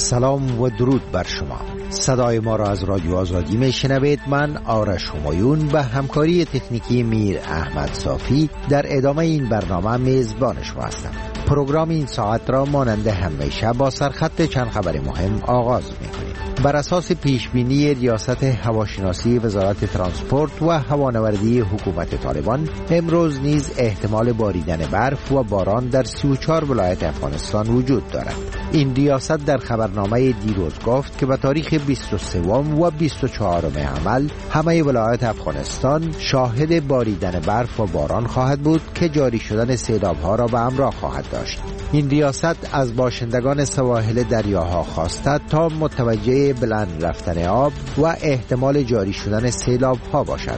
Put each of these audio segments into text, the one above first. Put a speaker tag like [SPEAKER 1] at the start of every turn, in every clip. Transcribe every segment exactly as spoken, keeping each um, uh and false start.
[SPEAKER 1] سلام و درود بر شما. صدای ما را از رادیو آزادی می شنوید. من آرش همایون به همکاری تکنیکی میر احمد صافی در ادامه این برنامه میزبان شما هستم. پروگرام این ساعت را مانند همیشه با سرخط چند خبر مهم آغاز می کنیم. بر اساس پیشبینی ریاست هواشناسی وزارت ترانسپورت و هوانوردی حکومت طالبان، امروز نیز احتمال باریدن برف و باران در سی و چهار ولایت افغانستان وجود دارد. این ریاست در خبرنامه دیروز گفت که به تاریخ بیست و سه و بیست و چهار عمل همه ولایت افغانستان شاهد باریدن برف و باران خواهد بود که جاری شدن سیلاب‌ها را به همراه خواهد داشت. این ریاست از باشندگان سواحل دریاها خواسته تا متوجه بلند رفتن آب و احتمال جاری شدن سیلاب‌ها باشد.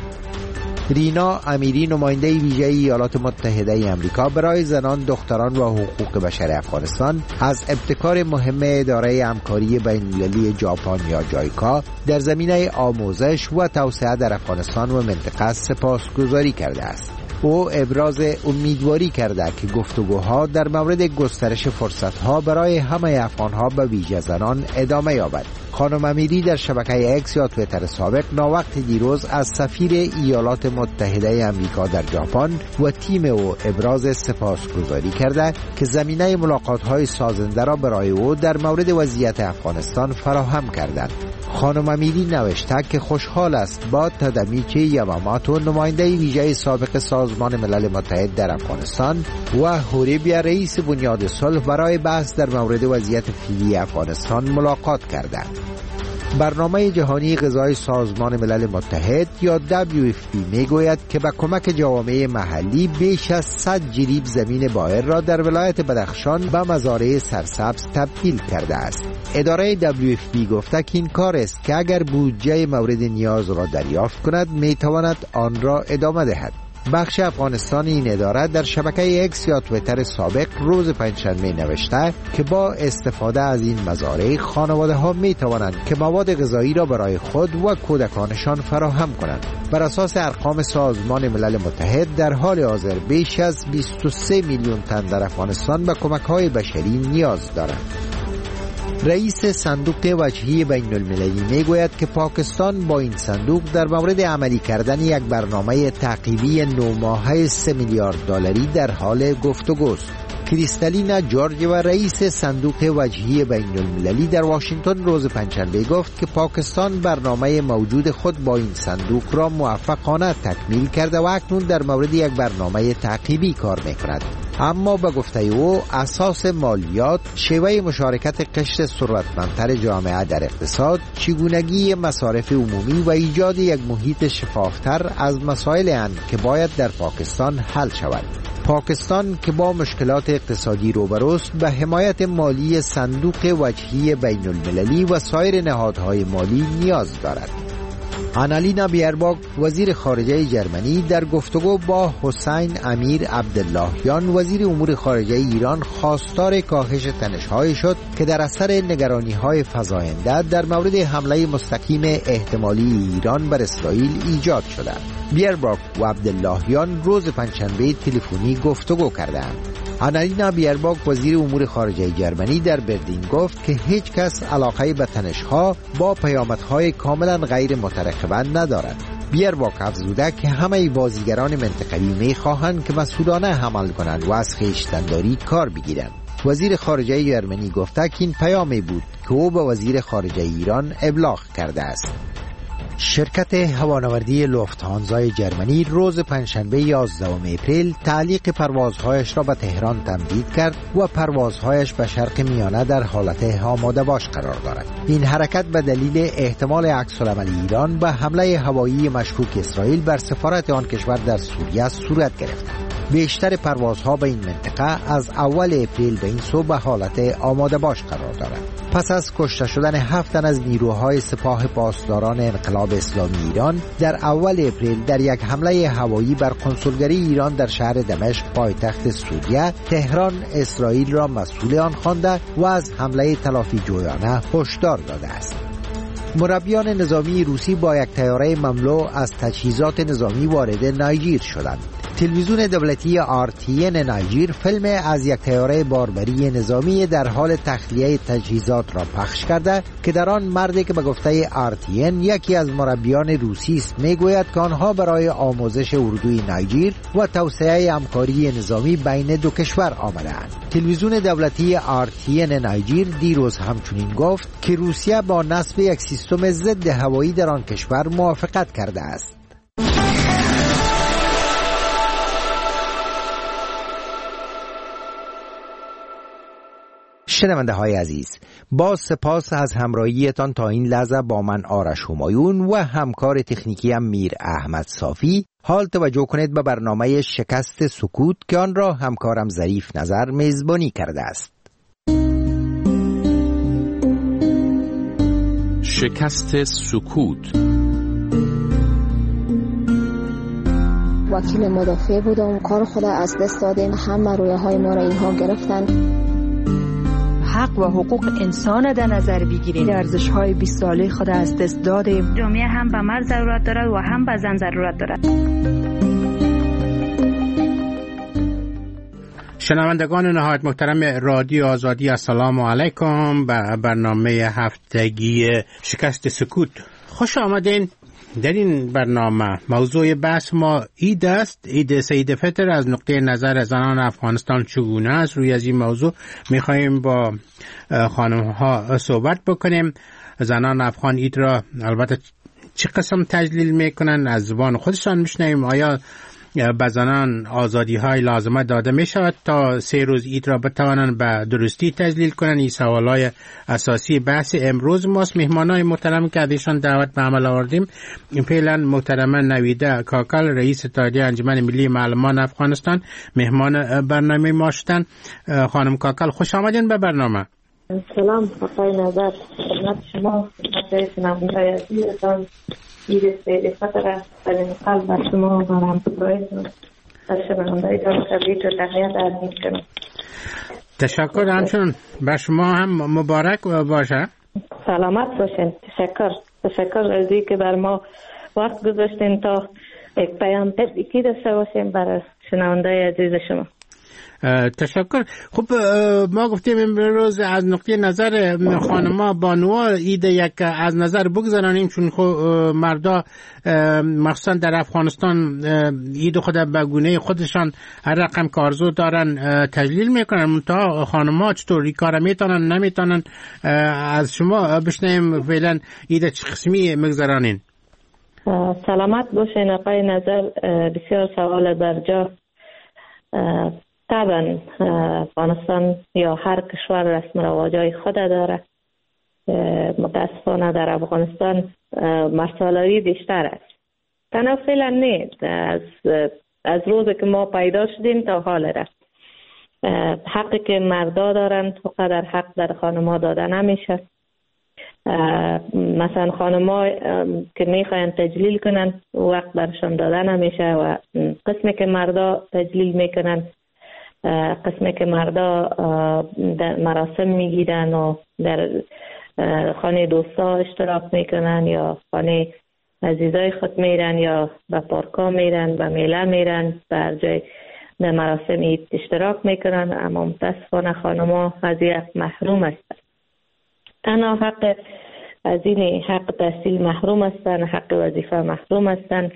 [SPEAKER 1] رینا امیری، نماینده ویژه ایالات متحده آمریکا برای زنان، دختران و حقوق بشر افغانستان، از ابتکار مهم اداره همکاری بین‌المللی ژاپن یا جایکا در زمینه آموزش و توسعه در افغانستان و منطقه سپاسگزاری کرده است. او ابراز امیدواری کرده که گفتگوها در مورد گسترش فرصتها برای همه افغانها به ویژه زنان ادامه یابد. خانم امیری در شبکه اکس یا توییتر سابق ناوقت دیروز از سفیر ایالات متحده آمریکا در ژاپن و تیم او ابراز سپاسگزاری کرده که زمینه ملاقات‌های سازنده را برای او در مورد وضعیت افغانستان فراهم کردند. خانم امیری نوشته که خوشحال است با تادامیچی یاماماتو، نماینده ویژه سابق سازمان ملل متحد در افغانستان، و هوریبیا، رئیس بنیاد صلح، برای بحث در مورد وضعیت فعلی افغانستان ملاقات کردند. برنامه جهانی غذای سازمان ملل متحد یا دبلیو اف پی میگوید که با کمک جوامع محلی بیش از صد جریب زمین بائر را در ولایت بدخشان به مزارع سرسبز تبدیل کرده است. اداره دبلیو اف پی گفته که این کار است که اگر بودجه مورد نیاز را دریافت کند میتواند آن را ادامه دهد. بخش افغانستان این اداره در شبکه اکس یا توییتر سابق روز پنجشنبه نوشته که با استفاده از این مزارع خانواده ها می توانند که مواد غذایی را برای خود و کودکانشان فراهم کنند. بر اساس ارقام سازمان ملل متحد در حال حاضر بیش از بیست و سه میلیون تن در افغانستان به کمک های بشری نیاز دارند. رئیس صندوق وجهی بین المللی میگوید که پاکستان با این صندوق در مورد عملی کردن یک برنامه تعقیبی نه ماهه سه میلیارد دلاری در حال گفتگوست. کریستالینا جورج و رئیس صندوق وجهی بین المللی در واشنگتن روز پنجشنبه گفت که پاکستان برنامه موجود خود با این صندوق را موفقانه تکمیل کرده و اکنون در مورد یک برنامه تعقیبی کار میکند. اما به گفته او اساس مالیات، شیوه مشارکت قشر ثروتمندتر جامعه در اقتصاد، چگونگی مصارف عمومی و ایجاد یک محیط شفافتر از مسائل اند که باید در پاکستان حل شود. پاکستان که با مشکلات اقتصادی روبروست به حمایت مالی صندوق وجهی بین المللی و سایر نهادهای مالی نیاز دارد. آنالینا بیرباک، وزیر خارجه جرمنی، در گفتگو با حسین امیر عبداللهیان، وزیر امور خارجه ایران، خواستار کاهش تنش‌های شد که در اثر نگرانی‌های فزاینده در مورد حمله مستقیم احتمالی ایران بر اسرائیل ایجاد شده. بیرباک و عبداللهیان روز پنجشنبه تلفنی گفتگو کردند. آنالینا بیرباک، وزیر امور خارجه جرمنی، در برلین گفت که هیچ کس علاقه به تنش‌ها با پیامدهای کاملا غیر مترقبه ندارد. بیرباک افزوده که همه بازیگران منطقه‌ای می‌خواهند که مسئولانه عمل کنند و از خویشتن‌داری کار بگیرند. وزیر خارجه جرمنی گفته که این پیامی بود که او به وزیر خارجه ایران ابلاغ کرده است. شرکت هوانوردی لوفتهانزا جرمنی روز پنجشنبه یازدهم اپریل تعلیق پروازهایش را به تهران تمدید کرد و پروازهایش به شرق میانه در حالت آماده باش قرار دارد. این حرکت به دلیل احتمال عکس‌العمل ایران به حمله هوایی مشکوک اسرائیل بر سفارت آن کشور در سوریه صورت گرفت. بیشتر پروازها به این منطقه از اول اپریل به این سو به حالت آماده باش قرار دارد. پس از کشته شدن هفت تن از نیروهای سپاه پاسداران انقلاب اسلامی ایران در اول اپریل در یک حمله هوایی بر کنسولگری ایران در شهر دمشق پایتخت سوریه، تهران اسرائیل را مسئول آن خوانده و از حمله تلافی جویانه هشدار داده است. مربیان نظامی روسی با یک طیاره مملو از تجهیزات نظامی وارد نایجیر شدند. تلویزیون دولتی آر تی ان نایجیر فیلم از یک طیاره باربری نظامی در حال تخلیه تجهیزات را پخش کرده که در آن مردی که به گفته آر تی ان یکی از مربیان روسی است میگوید که آنها برای آموزش اردوی نایجیر و توسعه همکاری نظامی بین دو کشور آمدند. تلویزیون دولتی آر تی ان نایجیر دیروز همچنین گفت که روسیه با نصب یک سیستم ضد هوایی در آن کشور موافقت کرده است. شنونده های عزیز، با سپاس از همراهیتان تا این لحظه با من آرش همایون و همکار تکنیکیم میر احمد صافی. حال توجه کنید به برنامه شکست سکوت که آن را همکارم ظریف نظر میزبانی کرده است.
[SPEAKER 2] شکست سکوت.
[SPEAKER 3] وکیل مدافع بودم، کار خود از دست دادیم، همه رویه های ما را اینها گرفتن.
[SPEAKER 4] حق و حقوق انسان در نظر بگیریم، ارزش های بیست ساله خود از دست دادیم.
[SPEAKER 5] جامعه هم به مرد ضرورت دارد و هم به زن ضرورت دارد.
[SPEAKER 6] شنوندگان نهایت محترم رادیو آزادی، السلام علیکم به برنامه هفتگی شکست سکوت. خوش آمدین. در این برنامه موضوع بحث ما عید است، عید سید فطر. از نقطه نظر زنان افغانستان چگونه است؟ روی از این موضوع میخواییم با خانم ها صحبت بکنیم. زنان افغان عید را البته چه قسم تجلیل میکنن از زبان خودشان میشنویم. آیا به زنان آزادی های لازمه داده می شود تا سه روز عید را بتوانند به درستی تجلیل کنند؟ این سوال های اساسی بحث امروز ماست. مهمان های محترم که ازشان دعوت به عمل آوردیم، فعلا محترمه نویده کاکل، رئیس اتحادیه انجمن ملی معلمان افغانستان، مهمان برنامه ما شدند. خانم کاکل خوش آمدین به برنامه.
[SPEAKER 7] سلام آقای نظر، خدمت شما، خدمت شنوندگان عزیزتان. عید سید فطر است. در این قلب بر شما و همکارانتان و شنوندگان تبریک و تهنیت عرض می‌کنم.
[SPEAKER 6] تشکر. همچنین بر شما هم مبارک باشه.
[SPEAKER 7] سلامت باشین. تشکر. تشکر از اینکه بر ما وقت گذاشتین تا یک پیام تبریکی داشته باشیم برای شنوندگان عزیز شما.
[SPEAKER 6] تشکر. خب ما گفتیم امروز از نقطه نظر خانما بانوها عید یک از نظر بگذارانیم، چون خب مردا مخصوصا در افغانستان عید خود به گونه خودشان هر رقم که آرزو دارن تجلیل میکنن. منتها خانما چطور این کار میتونن نمیتونن؟ از شما بشنویم فعلا عید چه قسمی میگذارانین؟
[SPEAKER 7] سلامت باشین آقای نظر. بسیار سوال برجا. طبعا افغانستان یا هر کشور رسم و رواجای خود داره. متاسفانه در افغانستان مسائلی بیشتر است. تنها فعلا نیست، از از روزی که ما پیدا شدیم تا حال رفت. حقی که مردا دارن فقط حق در خانم‌ها داده نمیشه. مثلا خانم‌ها که میخواین تجلیل کنن وقت برشان داده نمیشه و قسمی که مردا تجلیل میکنن، قسمی که مردا در مراسم میگیرن و در خانه دوستا اشتراک میکنن یا خانه عزیزای خود میرن یا به پارکا میرن، به میله میرن، در جای در مراسم اشتراک میکنن. اما متاسفانه خانم‌ها از این حق محروم هستند. تنها حق از این حق تحصیل محروم هستند، حق وظیفه محروم هستند،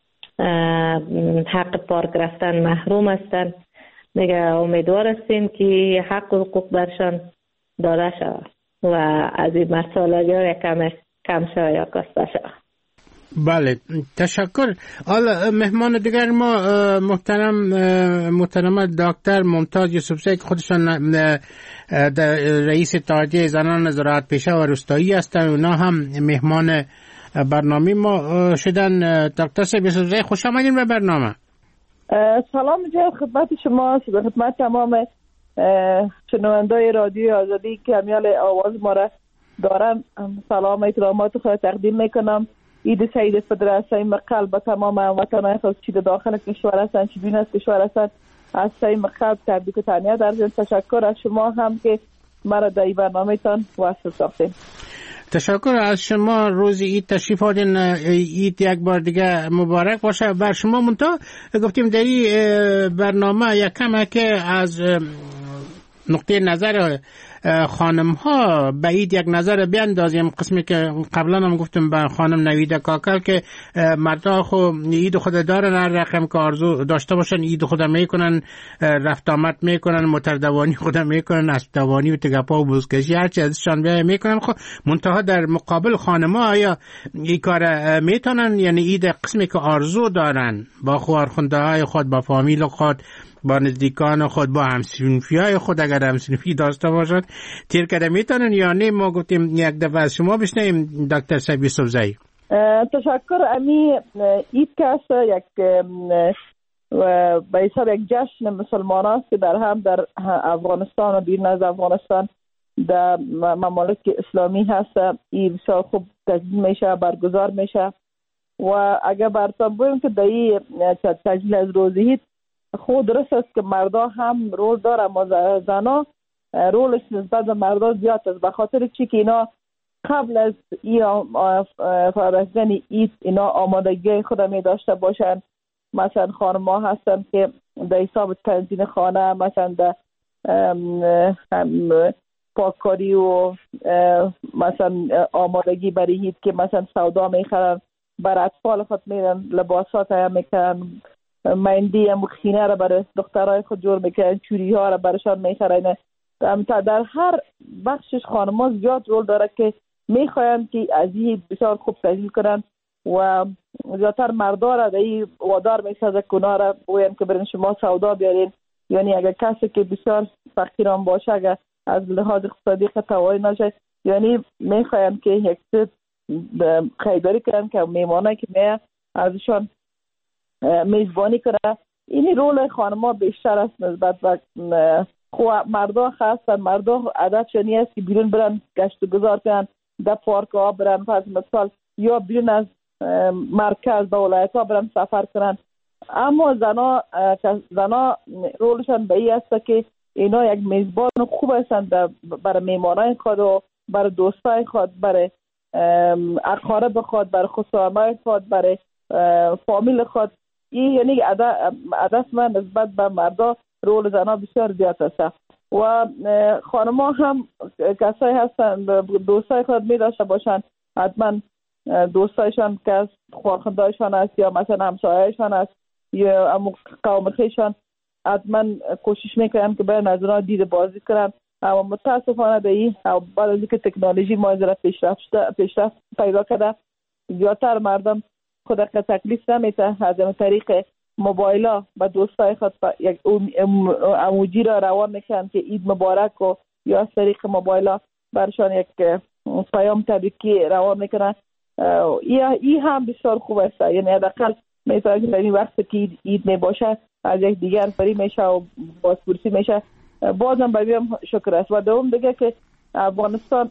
[SPEAKER 7] حق پارک رفتن محروم هستند. دیگه امیدوار هستیم که حق و حقوق برشان داده شود و از این مسائل ها کم کم شود یا کاسته شود.
[SPEAKER 6] بله، تشکر. حالا مهمان دیگر ما محترم محترم دکتر ممتاز یوسفزی که خودشان رئیس اتحادیه زنان زراعت پیشه و روستایی هستند، اونا هم مهمان برنامه ما شدن. دکتر یوسفزی خوش آمدین به برنامه.
[SPEAKER 8] سلام جای خدمت شما، خدمت تمام شنوندای رادیو آزادی که همیال آواز ما را دارن. سلام احترامات خود تقدیم میکنم. عید سید فطر از صمیم قلب به تمام هموطنان خود چه داخل کشور هستن چه بیرون از کشور هستن از صمیم قلب تبریک و تهنیت عرض. تشکر از شما هم که مرا در این برنامه تان وصل ساختین.
[SPEAKER 6] تشکر از شما. روز عید تشریف آوردین. عید یک بار دیگه مبارک باشه بر شما. منتها گفتیم در این برنامه یک کم که از نقطه نظر خانم ها به عید یک نظر بیاندازیم. قسمی که قبلا هم گفتم به خانم نویده کاکل که مردا خو عید خود دارن، هر رقم که آرزو داشته باشن عید خود میکنن، رفت آمد میکنن، متردوانی خود میکنن، اسبدوانی و تگپا و بوزکشی هرچی ازشان بیای میکنن. خب منتها در مقابل خانم ها آیا این کار میتونن؟ یعنی عید قسمی که آرزو دارن با خوارخونده های خود، با فامیل خود، با نزدیکان خود، با همسنفی های خود اگر همسنفی داشته باشد تیر کرده میتونن یا نه؟ ما گفتیم یک دفعه از شما بشنیم دکتر صاحب یوسفزئی.
[SPEAKER 8] تشکر. امی عید که یک به حساب یک جشن مسلمان است که در هم در افغانستان و بیرون از افغانستان در ممالک اسلامی هست. این بسیار خوب تجلیل میشه، برگزار میشه. و اگر براتون بگم که در این تجلیل از روز عید خود درست است که مردا هم رول داره، اما زنا رولش نسبت به مردا زیاد است، به خاطر چی که اینا قبل از این فرستن عید اینا آمادگی خود می داشته باشن. مثلا خانم‌ها هستن که در حساب تنظیم خانه، مثلا در پاککاری و مثلا آمادگی برای عید که مثلا سودا میخرن، بر اطفال خود میرن لباسات هم میکنن، مندی هم خینه را برای دخترای خود جور میکنن، چوری ها را برشان میخرن. در هر بخشش خانم‌ها زیاد رول داره که میخواین که از این بسیار خوب تجلیل کنن و زیادتر مردا را در این وادار میسازه کنا را بگوین که برین شما سودا بیارین. یعنی اگر کسی که بسیار فقیران باشه، اگر از لحاظ اقتصادی توانایی نشه، یعنی میخواین که یک چیز خریداری کنن که میمانه که می ازشان میزبانی کنه. این رول خانم‌ها بیشتر است نسبت به مردا. خاصا مردا عادتشون نیست که بیرون برن گشت و گذار کنن، در پارک ها برن پس مثال، یا بیرون از مرکز به ولایت ها برن سفر کنن. اما زنا زنا رولشان به این است که اینا یک میزبان خوب هستند برای میمانای خود و برای دوستای خود، برای اقارب خود، برای خصوصای خود، برای فامیل خود. این یعنی عادت من نسبت به مردا رول زنا بسیار زیاد است. و خانم‌ها هم کسایی هستن دوستای خود می داشته باشن، حتما دوستایشان که خواهرخوندهایشان است یا مثلا همسایه‌شان است یا قوم خویشان، حتما کوشش میکنن که برن از اونها دید بازی کنن. اما متاسفانه به این بعد از اینکه تکنولوژی ما از پیشرفت پیشرفت پیدا کرده، زیادتر مردم خود که تکلیف نمیته از این طریق موبایلا با دوستای خود یک اموجی را روان میکنن که عید مبارک، و یا از طریق موبایلا برشان یک پیام تبریکی روان میکنن. این هم بسیار خوب است. یعنی حداقل مثلا در این وقت که عید میباشه از یک دیگر فری میشه و بازپرسی میشه. بازم باید شکر است. و دوم دیگه که افغانستان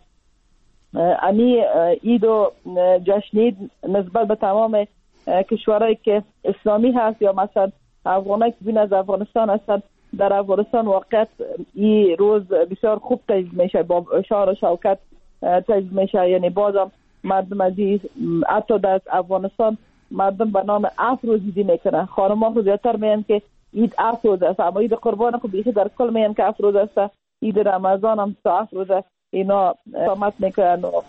[SPEAKER 8] امی عید و جشن عید نسبت به تمام کشورهایی که اسلامی هست یا مثلا افغانایی که بین از افغانستان هستند، در افغانستان واقعا این روز بسیار خوب تجلیل میشه، با شعار و شوکت تجلیل میشه. یعنی بازم مردم از حتی در افغانستان مردم به نام هفت روز عیدی میکنن. خانم‌ها خود زیادتر میگن که عید هفت روز است، اما عید قربان خود بیشتر در کل میگن که هفت روز است. عید رمضان هم تا هفت روز است. اینا اقامت میکنن و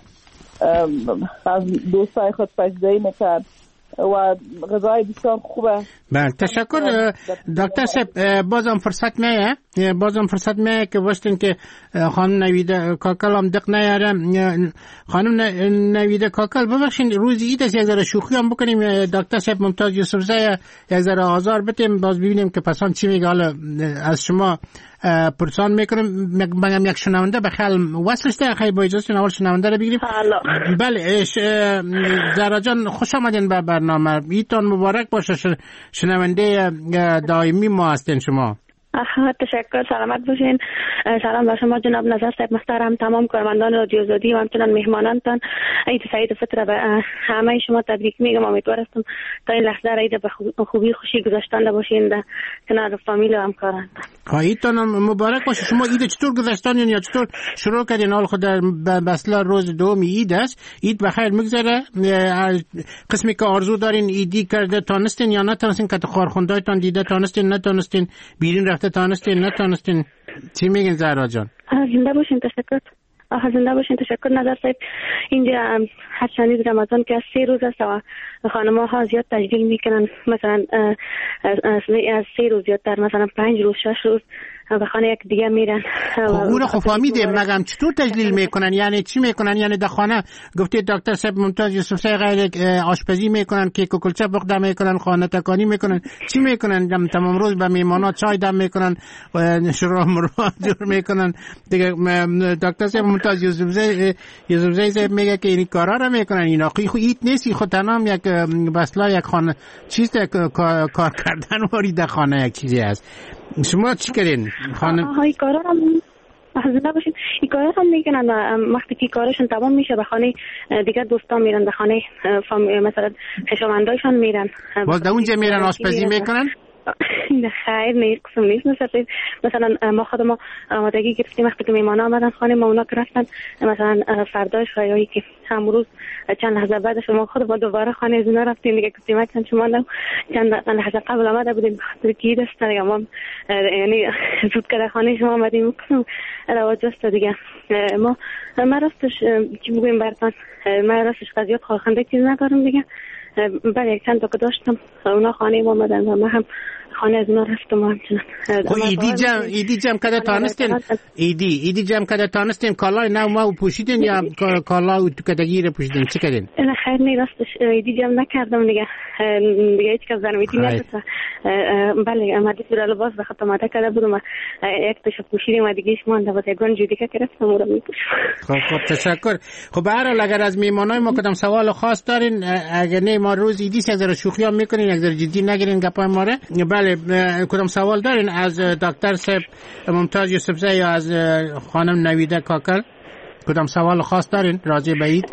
[SPEAKER 8] از دوستای خود پذیرایی میکنن و غذای بسیار خوبه.
[SPEAKER 6] بله تشکر دکتر صاحب. بازم فرصت میه بازم فرصت میه که وقتی که خانم نویده کاکل هم دق نیاره. خانم نویده کاکل ببخشید روز عید است، یک ذره شوخی هم بکنیم. دکتر صاحب ممتاز یوسفزئی یک ذره آزار بدیم، باز ببینیم که پسان چی میگه. حالا از شما پرسان میکنم. بگم یک شنونده بخیال وصلش ده، خیلی با اجازه اول شنونده رو بگیریم. بله زهرا جان خوش آمدین به برنامه. عیدتان مبارک باشه. شنونده دائمی ما هستین شما.
[SPEAKER 5] آها تشکر، سلامت باشین. سلام بر شما جناب نظر صاحب محترم، تمام کارمندان رادیو آزادی و همچنان مهمانانتان. عید سعید فطر به همه شما تبریک میگم. امیدوارم تا این لحظه عید به خوبی خوشی گذشتنده باشین در کنار فامیل و همکاران.
[SPEAKER 6] عیدتان مبارک باشه. شما عید چطور گذشتان یا چطور شروع کردین؟ حال خود در بسلا روز دوم عید است. عید بخیر میگذره؟ قسمی که آرزو دارین عیدی کرده تانستین یا نتانستین؟ که خارخوندایتان دیده تانستین نتانستین؟ بیرین رفته تانستین نتانستین؟ چی میگین زهرا جان؟
[SPEAKER 5] زنده باشین. تشکر. آها زنده باشین. تشکر نظر صاحب. اینجا هر شنید رمضان که از سه روز است و خانم‌ها ها زیاد تجلیل میکنن، مثلا از سه روز زیادتر، مثلا پنج روز شش روز به خانه یک دیگه میرن.
[SPEAKER 6] اون خب فهمیدم، مگم چطور تجلیل میکنن؟ یعنی چی میکنن؟ یعنی در خانه گفتید دکتر صاحب ممتاز یوسفزی غیر آشپزی میکنن، کیک و کلچه پخته میکنن، خانه تکانی میکنن، چی میکنن؟ تمام روز به میهمانا چای دم میکنن، شروع مرو جور میکنن دیگه. دکتر صاحب ممتاز یوسفزی یوسفزی میگه که این کارا رو میکنن. اینا خو ایت نیست، خود تنام یک بسلا یک خانه چیز کار کردن واری در خانه یک چیزی است. شما چی کردین خانم؟
[SPEAKER 5] آها این کارا هم حاضر باشین. این کارا هم میکنن وقتی که کارشون تمام میشه به خانه دیگه دوستان میرن، به خانه مثلا خویشاوندایشان میرن.
[SPEAKER 6] باز در اونجا میرن آشپزی میکنن؟
[SPEAKER 5] نه خیر، نه قسم نیست. مثلا مثلا ما خود ما آمادگی گرفتیم وقتی که میهمان آمدن خانه ما، اونا که رفتن مثلا فرداش خیایی که هم روز چند لحظه بعدش ما خود با دوباره خانه از اونا رفتیم دیگه. گفتیم چند شما چند لحظه قبل آمده بودیم به خاطر که عید است دیگه، ما یعنی زود که در خانه شما آمدیم کنم رواج است دیگه. ما ما راستش چی بگویم براتون، ما راستش قضیات خواهنده چیز ندارم دیگه. بله چند تا که داشتم اونا خانه ما آمدن و ما هم خانه از اونا رفتم همچنان.
[SPEAKER 6] خب ایدی جم ایدی جم کده تانستین ایدی ایدی جم کده تانستین کالای نو ما پوشیدین یا کالای تو کدگی رو پوشیدین؟ چی کردین؟
[SPEAKER 5] نه خیر، نه راستش ایدی جم نکردم دیگه. دیگه هیچ کس زنم ایدی نکرد. بله آمدی تو لباس به خاطر ماده کرده بودم یک تاشو پوشیدیم و دیگه شما اند واسه گون جودی که گرفتم اون رو میپوشم. خب
[SPEAKER 6] خب تشکر. خب به هر حال اگر از میهمانای ما کدام سوال خاص دارین، اگر نه ما روز ایدی یک ذره شوخی هم میکنین، یک ذره جدی نگیرین گپای ما رو. بله کدام سوال دارین از دکتر صاحب ممتاز یوسفزی یا از خانم نویده کاکل؟ کدام سوال خاص دارین راجع به عید؟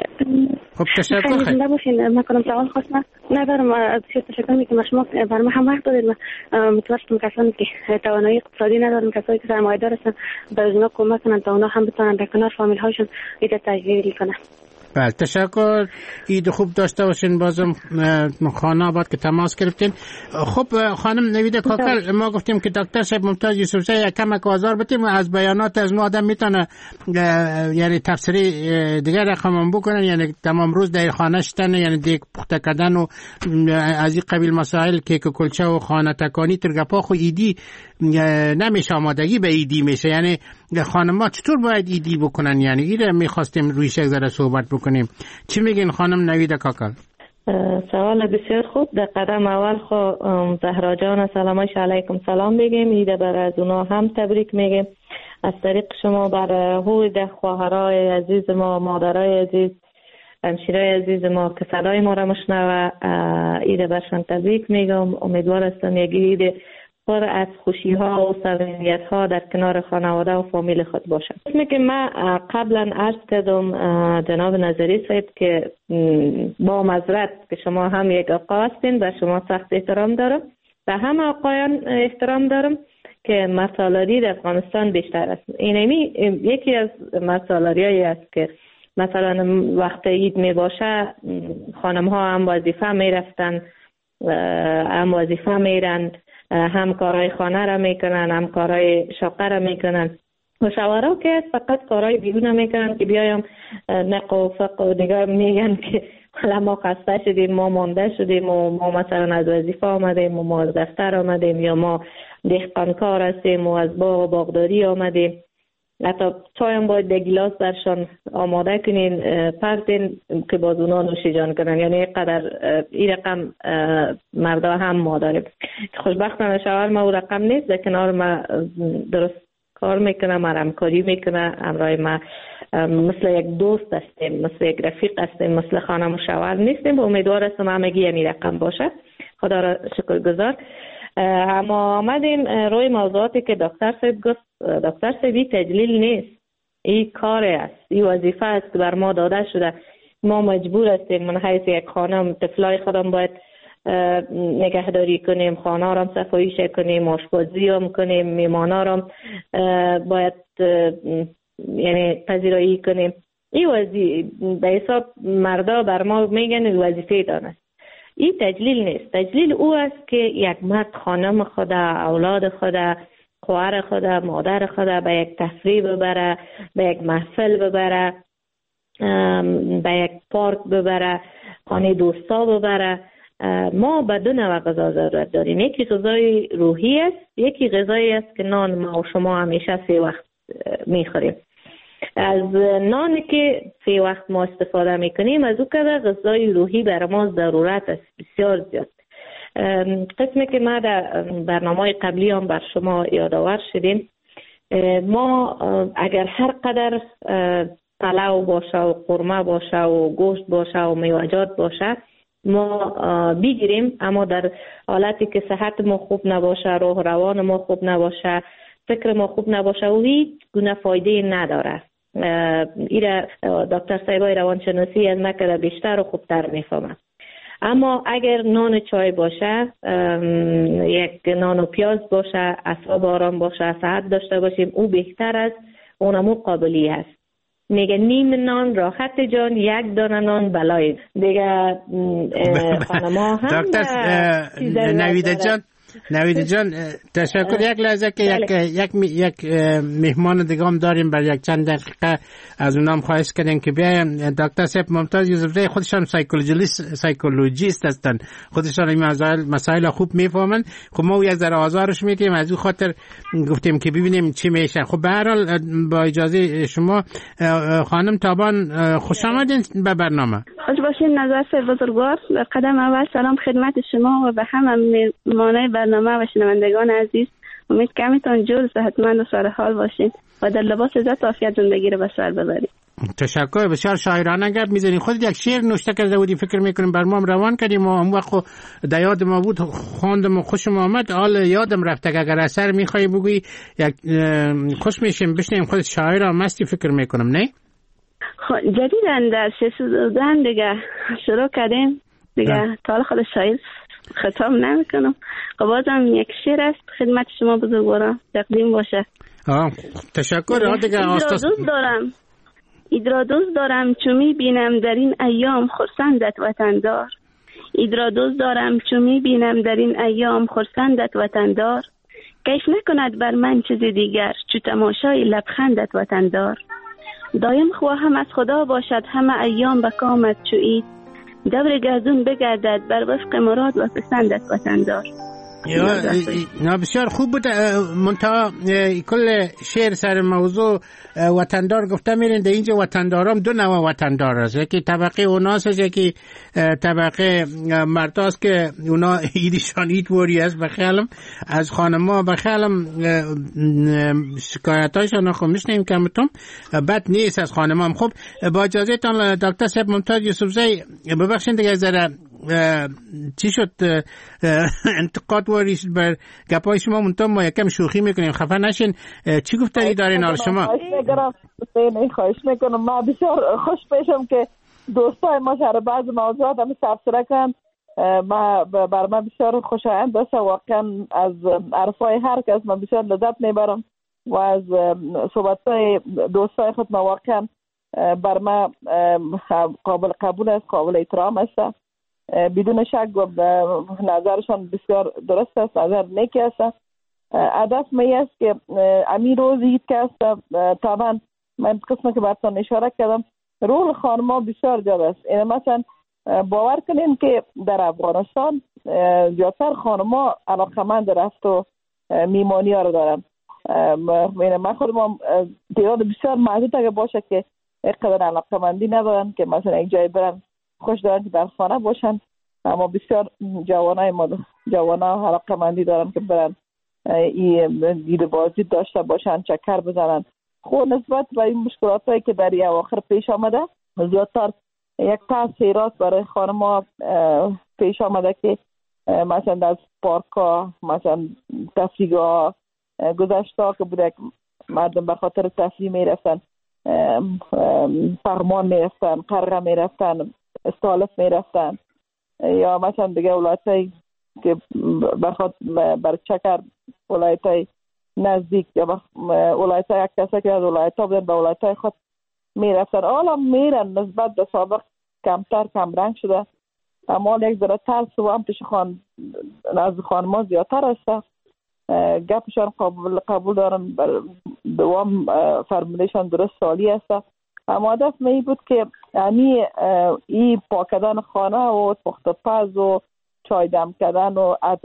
[SPEAKER 6] خب تشکر.
[SPEAKER 5] خیلی باشین. من کدام سوال خاص نه ندارم. از تشکر میکنم شما برای من هم وقت دادید. من متوسطم کسانی که توانایی اقتصادی ندارن، کسایی که سرمایه‌دار هستن، به اونا کمک کنن تا اونا هم بتونن در کنار فامیل هاشون عید تجلیل کنن.
[SPEAKER 6] بله تشکر. عید خوب داشته باشین. بازم خانه آباد که تماس گرفتین. خب خانم نویده کاکل، ما گفتیم که دکتر صاحب ممتاز یوسفزی یک کمک آزار بدیم از بیانات از ما آدم میتونه یعنی تفسیری دیگر رقم بکنن، یعنی تمام روز در خانه شدن، یعنی دیگه پخته کردن و از این قبیل مسائل که کلچه و خانه تکانی ترگپا خو ایدی نمیشه، آمادگی به ایدی میشه. یعنی خانم‌ها چطور باید ایدی بکنن؟ یعنی ایره میخواستیم رویش یک ذره صحبت بکنیم. چی میگین خانم نویده کاکل؟
[SPEAKER 7] سوال بسیار خوب. در قدم اول خو زهرا جان سلام علیکم سلام بگیم، عید بر از اونا هم تبریک میگیم از طریق شما بر هوی ده خواهرای عزیز ما، مادرای عزیز، همشیرای عزیز ما که صدای ما را مشنوه، عید برشان تبریک میگم. امیدوار هستم یک عید پر از خوشی ها و صمیمیت ها در کنار خانواده و فامیل خود باشد. اسمی که من قبلا عرض کردم جناب نظری صاحب که با معذرت که شما هم یک آقا هستین، به شما سخت احترام دارم، به همه آقایان احترام دارم که مرسالاری در افغانستان بیشتر است. اینمی یکی از مرسالاری هایی است که مثلا وقت عید می باشه خانم ها هم وظیفه می رفتن، هم وظیفه می رند، هم کارهای خانه را میکنن، هم کارهای شاقه را میکنن. و شوهرها که فقط کارهای بیرون میکنن که بیایم نق و فق و دیگر میگن که حالا ما خسته شدیم، ما مانده شدیم و ما مثلا از وظیفه آمدیم و ما از دفتر آمدیم یا ما دهقانکار هستیم و از باغ و باغداری آمدیم. حتی چای هم باید در گیلاس برشان آماده کنین پرتین که باز اونا نوشی جان کنن. یعنی قدر این رقم مردا هم ما داریم. خوشبختانه شوهر ما او رقم نیست، در کنار ما درست کار میکنه، ما همکاری میکنه، همراه ما مثل یک دوست هستیم، مثل یک رفیق هستیم، مثل خانم و شوهر نیستیم. و امیدوار هستم همگی یعنی رقم باشه. خدا را شکر گذار. اما آمدیم روی موضوعاتی که دکتر صاحب گفت. دکتر صاحبی تجلیل نیست، این کار است، این وظیفه است که بر ما داده شده. ما مجبور هستیم من حیث یک خانم طفلای خودم باید نگهداری کنیم، خانه را صفاییش کنیم، آشپزی هم کنیم، میمانا را باید یعنی پذیرایی کنیم. این وظیفه به حساب مردا بر ما میگن وظیفه دانست. این تجلیل نیست. تجلیل او است که یک مرد خانم خود، اولاد خود، خواهر خود، مادر خود به یک تفریح ببره، به یک محفل ببره، به یک پارک ببره، خانه دوستا ببره. ما به دو نوع غذا ضرورت داریم. یکی غذای روحی است، یکی غذایی است که نان ما و شما همیشه سه وقت میخوریم. از نانی که سه وقت ما استفاده میکنیم، از او که غذای روحی بر ما ضرورت است بسیار زیاد. قسمی که ما در برنامه قبلی هم بر شما یادآور شدیم، ما اگر هر قدر پلو باشه و قرمه باشه و گوشت باشه و میوه‌جات باشه ما بگیریم، اما در حالتی که صحت ما خوب نباشه، روح روان ما خوب نباشه، فکر ما خوب نباشه و هیچ گونه فایده نداره. ایره دکتر صاحبای روانشناسی از نکده بیشتر و خوبتر میفهمه. اما اگر نان چای باشه، یک نان و پیاز باشه، اعصاب آرام باشه، صحت داشته باشیم، او بهتر است، اونمو قابلی است. میگه نیم نان راحت جان، یک دانه نان بلای دیگه. خانما هم
[SPEAKER 6] دکتر نویده جان نویده جان تشکر. یک لحظه که یک یک یک مهمان دیگه هم داریم، بر یک چند دقیقه از اونام خواهش کردیم که بیایم. دکتر صاحب ممتاز یوسفزی خودشان سایکولوژیست سایکولوژیست هستن، خودشان این مسائل مسائل خوب میفهمن. خب ما یک ذره آزارش میدیم، از اون خاطر گفتیم که ببینیم چی میشه. خب به هر حال با اجازه شما خانم تابان خوش آمدین به برنامه.
[SPEAKER 9] خوش باشین نظر بزرگوار. در قدم اول سلام خدمت شما و به همه مهمانای برنامه و شنوندگان عزیز. امید که همیتون جور صحتمند و سر حال باشین و در لباس عزت و عافیت زندگی رو به سر ببرید.
[SPEAKER 6] تشکر. بسیار شاعرانه گپ میزنین. خودت یک شعر نوشته کرده بودی، فکر میکنیم بر ما روان کردیم و اون وقت در یاد ما بود، خواندم و خوشم آمد. حال یادم رفته که اگر اثر میخوای بگویی یک خوش میشیم بشنیم. خودت شاعر هم مستی فکر میکنم نه؟
[SPEAKER 9] خب جدیدن در سوزن دیگه شروع کردیم دیگه، تا حالا خود شاعر خطاب نمیکنم. خب بازم یک شعر است خدمت شما بزرگواران تقدیم باشه.
[SPEAKER 6] آه تشکر. دیگه
[SPEAKER 9] ایدرا دوست دارم ایدرا دوست دارم چو میبینم در این ایام خرسندت وطندار. ایدرا دوست دارم چو میبینم در این ایام خرسندت وطندار. کش نکند بر من چیز دیگر چو تماشای لبخندت وطندار. دایم خواهم از خدا باشد همه ایام به کامت چو عید. دور گردون بگردد بر وفق مراد و پسندت وطندار.
[SPEAKER 6] یا بسیار خوب بود. منتها کل شعر سر موضوع وطندار گفته میرین. در اینجا وطندارام دو نوع وطندار هست، یکی طبقه اوناس هست، یکی طبقه مرد هست که اونا ایدیشان ایت وری هست. بخیالم از خانما بخیالم شکایت هایشان خب میشنیم کمتون بد نیست از خانما هم. خب با اجازه تان دکتر صاحب ممتاز یوسفزی ببخشین دیگه ذره چی شد انتقاد واریش بر گپای شما، منتها ما یکم شوخی میکنیم، خفه نشین. چی گفتاری دارین حال شما؟
[SPEAKER 8] خواهش میکنم. ما بسیار خوش پیشم که دوستای ما سر بعض موضوعات هم تبصره کن. ما بر من بسیار خوشایند است. واقعا از عرفای هر کس من بسیار لذت میبرم و از صحبتای دوستای خود ما واقعا بر من قابل قبول است، قابل احترام است. بدون شک نظرشان بسیار درست است، نظر نیکی است. هدف می است که امی روز عید که است، طبعا من قسمه که براتون اشاره کردم رول خانما بسیار زیاد است. این مثلا باور کنین که در افغانستان زیادتر خانما علاقمند رفت و میمانی ها رو دارن. من خودم تعداد بسیار محدود اگه باشه که اقدر علاقمندی ندارن که مثلا یک جای برن خوش دارن که در خانه باشن، اما بسیار جوانای ما جوانا علاقمندی دارن که برن این دیده بازی داشته باشن، چکر بزنن. خود نسبت به این مشکلات هایی که در اواخر پیش آمده زیادتر یک تاثیرات برای خانم‌ها پیش آمده که مثلا از پارک ها، مثلا تفریحگاه گذشته که بوده مردم به خاطر تفریح میرفتن، فرمان میرفتن، قرغه میرفتن، استالف میرفتن، یا مثلا دیگه ولایتایی که بر چکر ولایتای نزدیک یا ولایتای یک کسی که از ولایتها بودن به ولایتای خود میرفتن. حالا میرن نسبت به سابق کمتر کم رنگ شده، اما یک ذره ترس و هم پیش خان از خانما زیادتر است. گپشان قبول قبول دارن، دوام فرمولشان درست سالی است، اما هدف می بود که یعنی این پاک کردن خانه و پخت پز و چای دم کردن و از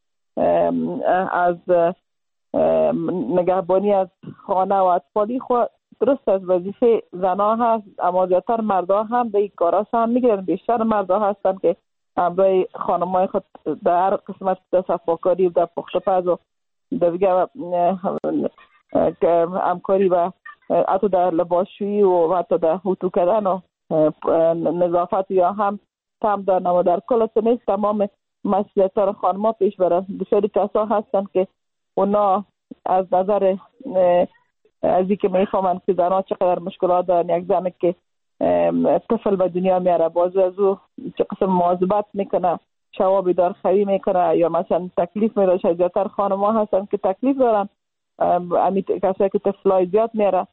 [SPEAKER 8] از نگهبانی از خانه و اطفالی خود درست از وظیفه زنها هست، اما زیادتر مردا هم به این کارا سهم میگیرن. بیشتر مردا هستن که همراه خانمای خود در هر قسمت صفاکاری و در پخت پز و در دیگه همکاری و حتی در لباسشویی و حتی در هوتو کردن و نظافت یا هم تم دارن، و در کل سمیز تمام مسئولیت را خانما پیش برن. بسیاری کسا هستن که اونا از نظر از این که میفهمن که زنها چقدر مشکلات دارن، یک زن که طفل به دنیا میاره باز از او چه قسم مواظبت میکنه، شوابی دار خوی میکنه، یا مثلا تکلیف میره. زیادتر خانما هستن که تکلیف دارن، امی کسایی که طفلای زیاد میاره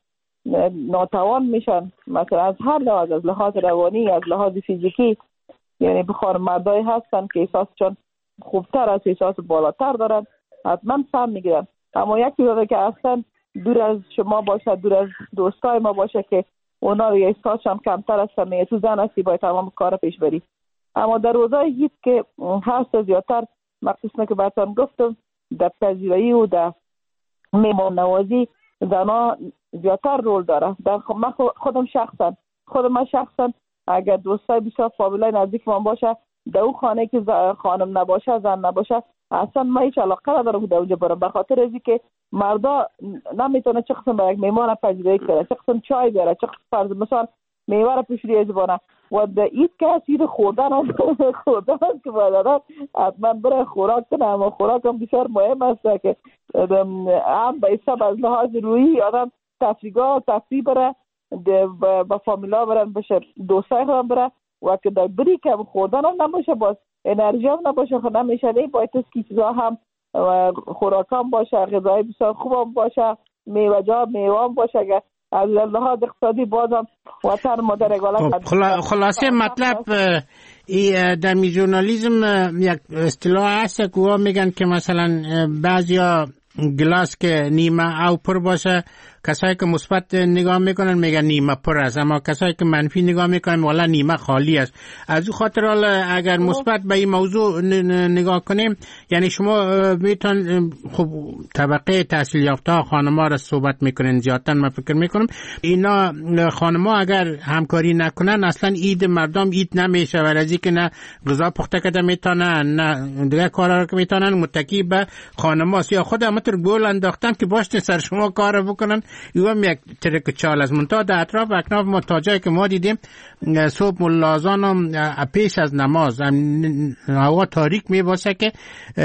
[SPEAKER 8] ناتوان میشن، مثلا از هر لحاظ، از لحاظ روانی، از لحاظ فیزیکی. یعنی بخار مردای هستن که احساسشون خوبتر از احساس بالاتر دارن، حتما سهم میگیرن. اما یکی داره که اصلا دور از شما باشه، دور از دوستای ما باشه که اونا رو احساسشون کمتر است، میگه تو زن هستی باید تمام کار پیش بری. اما در روزای هیچ که هست زیادتر مخصوصا که براتون گفتم در پذیرایی و در میمان نوازی زنها زیادتر رول داره. در من خودم شخصا خودم من شخصا اگر دوستای بسیار فامیلای نزدیک من باشه در اون خانه که خانم نباشه، زن نباشه، اصلا من هیچ علاقه ندارم در اونجا برم، به خاطر از اینکه مردا نمیتونه چه قسم به یک میمان پذیرایی کنه، چه قسم چای بیاره، چه قسم فرض مثلا میوه را پیش روی زبانه و در این کس این خوردن هم خوردن که باید حتما برای خوراک کنه. اما خوراک هم بسیار مهم است که هم به حساب از لحاظ روحی آدم تفریحگاه تفریح بره، با فامیلا برن، بشه دوستای هم بره، و که در بری که خوردن هم نباشه، باز انرژی هم نباشه، خود نمیشه. نه باید از کی چیزا هم خوراک هم باشه، غذای بسیار خوب هم باشه، میوه جا میوه هم باشه که از لحاظ اقتصادی بازم وطن مادر اگالت.
[SPEAKER 6] خلاصه مطلب ای در می ژورنالیسم یک اصطلاح هست که میگن که مثلا بعضیا گلاس که نیمه او پر باشه، کسایی که مثبت نگاه میکنن میگن نیمه پر است، اما کسایی که منفی نگاه میکنن والا نیمه خالی است. از او خاطر اگر مثبت به این موضوع نگاه کنیم، یعنی شما میتون خب طبقه تحصیل یافته خانما را صحبت میکنن زیادتر، من فکر میکنم اینا خانما اگر همکاری نکنن اصلا عید مردم عید نمیشه، و از اینکه نه غذا پخته کرده میتونن نه دیگه کارا که میتونن متکی به خانماست، یا خود همتر گل انداختن که باشه سر شما کار بکنن. یوم یک ترک چال از منتها در اطراف اکناف ما تاجایی که ما دیدیم صبح ملازان هم پیش از نماز هوا تاریک می باشه که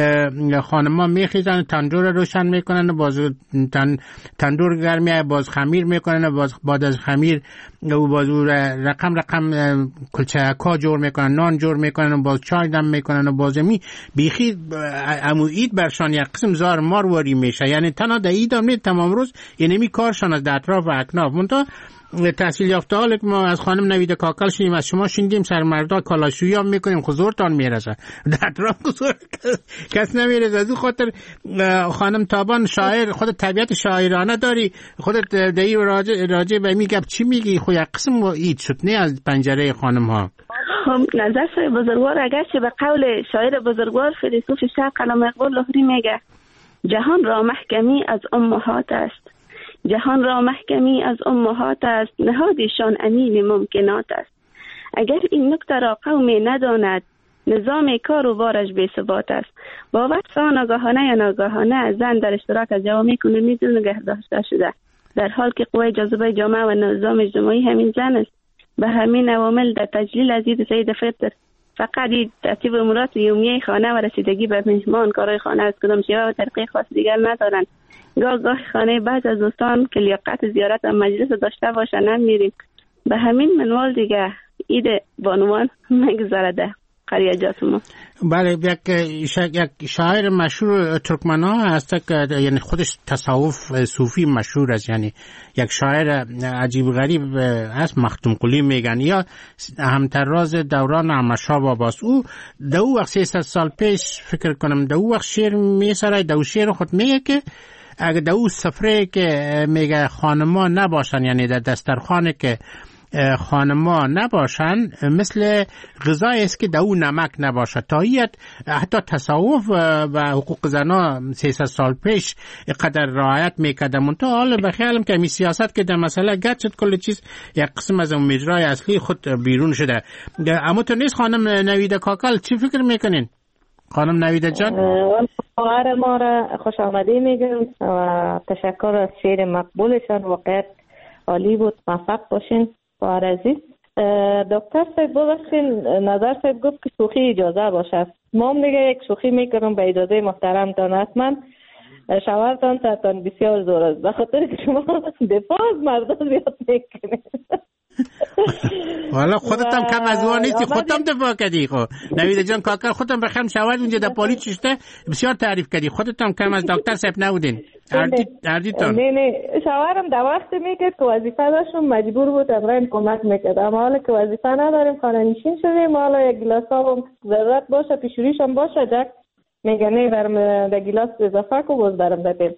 [SPEAKER 6] خانما می خیزن تندور روشن میکنن، باز تن تندور گرمیه، باز خمیر میکنن، باز بعد از خمیر باز رقم رقم کلچه‌ها جور میکنن، نان جور میکنن، باز چای دم میکنن، و باز می بیخی امو عید برشان یک قسم زار مارواری میشه. یعنی تنها در عید هم تمام روز یعنی می کارشان از در اطراف و اکناف. منتها تحصیل یافته حال که ما از خانم نوید کاکل شدیم، از شما شنیدیم سر مردا کالاشویی هم میکنیم، حضورتان میرسه در اطراف حضور کس نمیرسه. از اون خاطر خانم تابان شاعر، خود طبیعت شاعرانه داری، خودت در این راجع, راجع به میگم چی میگی؟ خو یک قسم اید شد نه از پنجره خانم ها.
[SPEAKER 9] خب نظر سای بزرگوار اگرچه به قول شاعر بزرگوار فیلسوف شرق علامه اقبال لاهوری میگه جهان را محکمی از امهات است، جهان را محکمی از امهات است، نهادشان امین ممکنات است. اگر این نکته را قومی نداند نظام کار و بارش بی ثبات است. با وصف ناگهانه یا ناگهانه زن در اشتراک از جوامع کنونی دور نگه داشته شده، در حال که قوه جاذبه جامعه و نظام اجتماعی همین زن است. به همین عوامل در تجلیل از دید سید فطر فقط این ترتیب امورات یومیه خانه و رسیدگی به مهمان، کارهای خانه از کدام شیوه و طریقه خاص دیگر ندارن. گاه گاه خانه بعض از دوستان که لیاقت زیارت و مجلس داشته باشن میریم. به همین منوال دیگه ایده بانوان مگذرده قریجات ما.
[SPEAKER 6] بله، یک یک شاعر مشهور ترکمنا هست که یعنی خودش تصوف صوفی مشهور است، یعنی یک شاعر عجیب غریب است، مختوم قلی میگن، یا همتراز دوران احمدشاه باباست. او دو وقت سیصد سال پیش فکر کنم دو وقت شعر میسره، دو شعر خود میگه که اگه دو سفره که میگه خانما نباشن، یعنی در دسترخوان که خانما نباشن مثل غذای است که دو نمک نباشه. تایید حتی تصوف و حقوق زنا سیصد سال پیش قدر رعایت میکرده، منتها حالا بخیالم که می سیاست که در مسئله گرد شد کل چیز یک قسم از مجرای اصلی خود بیرون شده. اما تو نیست خانم نویده کاکل، چی فکر میکنین؟ خانم نویده جان
[SPEAKER 7] خواهر ما را خوش آمدی میگم و تشکر از شعر مقبولشان، واقعا عالی بود. موفق باشین خواهر عزیز. دکتر صاحب ببخشین، نظر صاحب گفت که شوخی اجازه باشه. ما هم دیگه یک شوخی میکنم به اجازه محترم تان. حتما شوهرتان تان بسیار زور است، به خاطر که شما دفاع از مردان زیاد میکنید.
[SPEAKER 6] والا خودت هم کم از اون نیستی، خودت هم دفاع کردی. خب نویده جان کاکل، خودت هم بخم شوهر اونجا در پالیس چشته بسیار تعریف کردی، خودت هم کم از دکتر صاحب نبودین. اردیتون
[SPEAKER 7] نه نه شوهرم در وقت میکرد که وظیفه داشتم مجبور بود امرین کمک میکرد، اما حالا که وظیفه نداریم خانه نشین شدیم، حالا یک گلاس آب ضرورت باشه پیشوریش هم باشه جک میگه نه برم در گلاس اضافه کو باز برم دادیم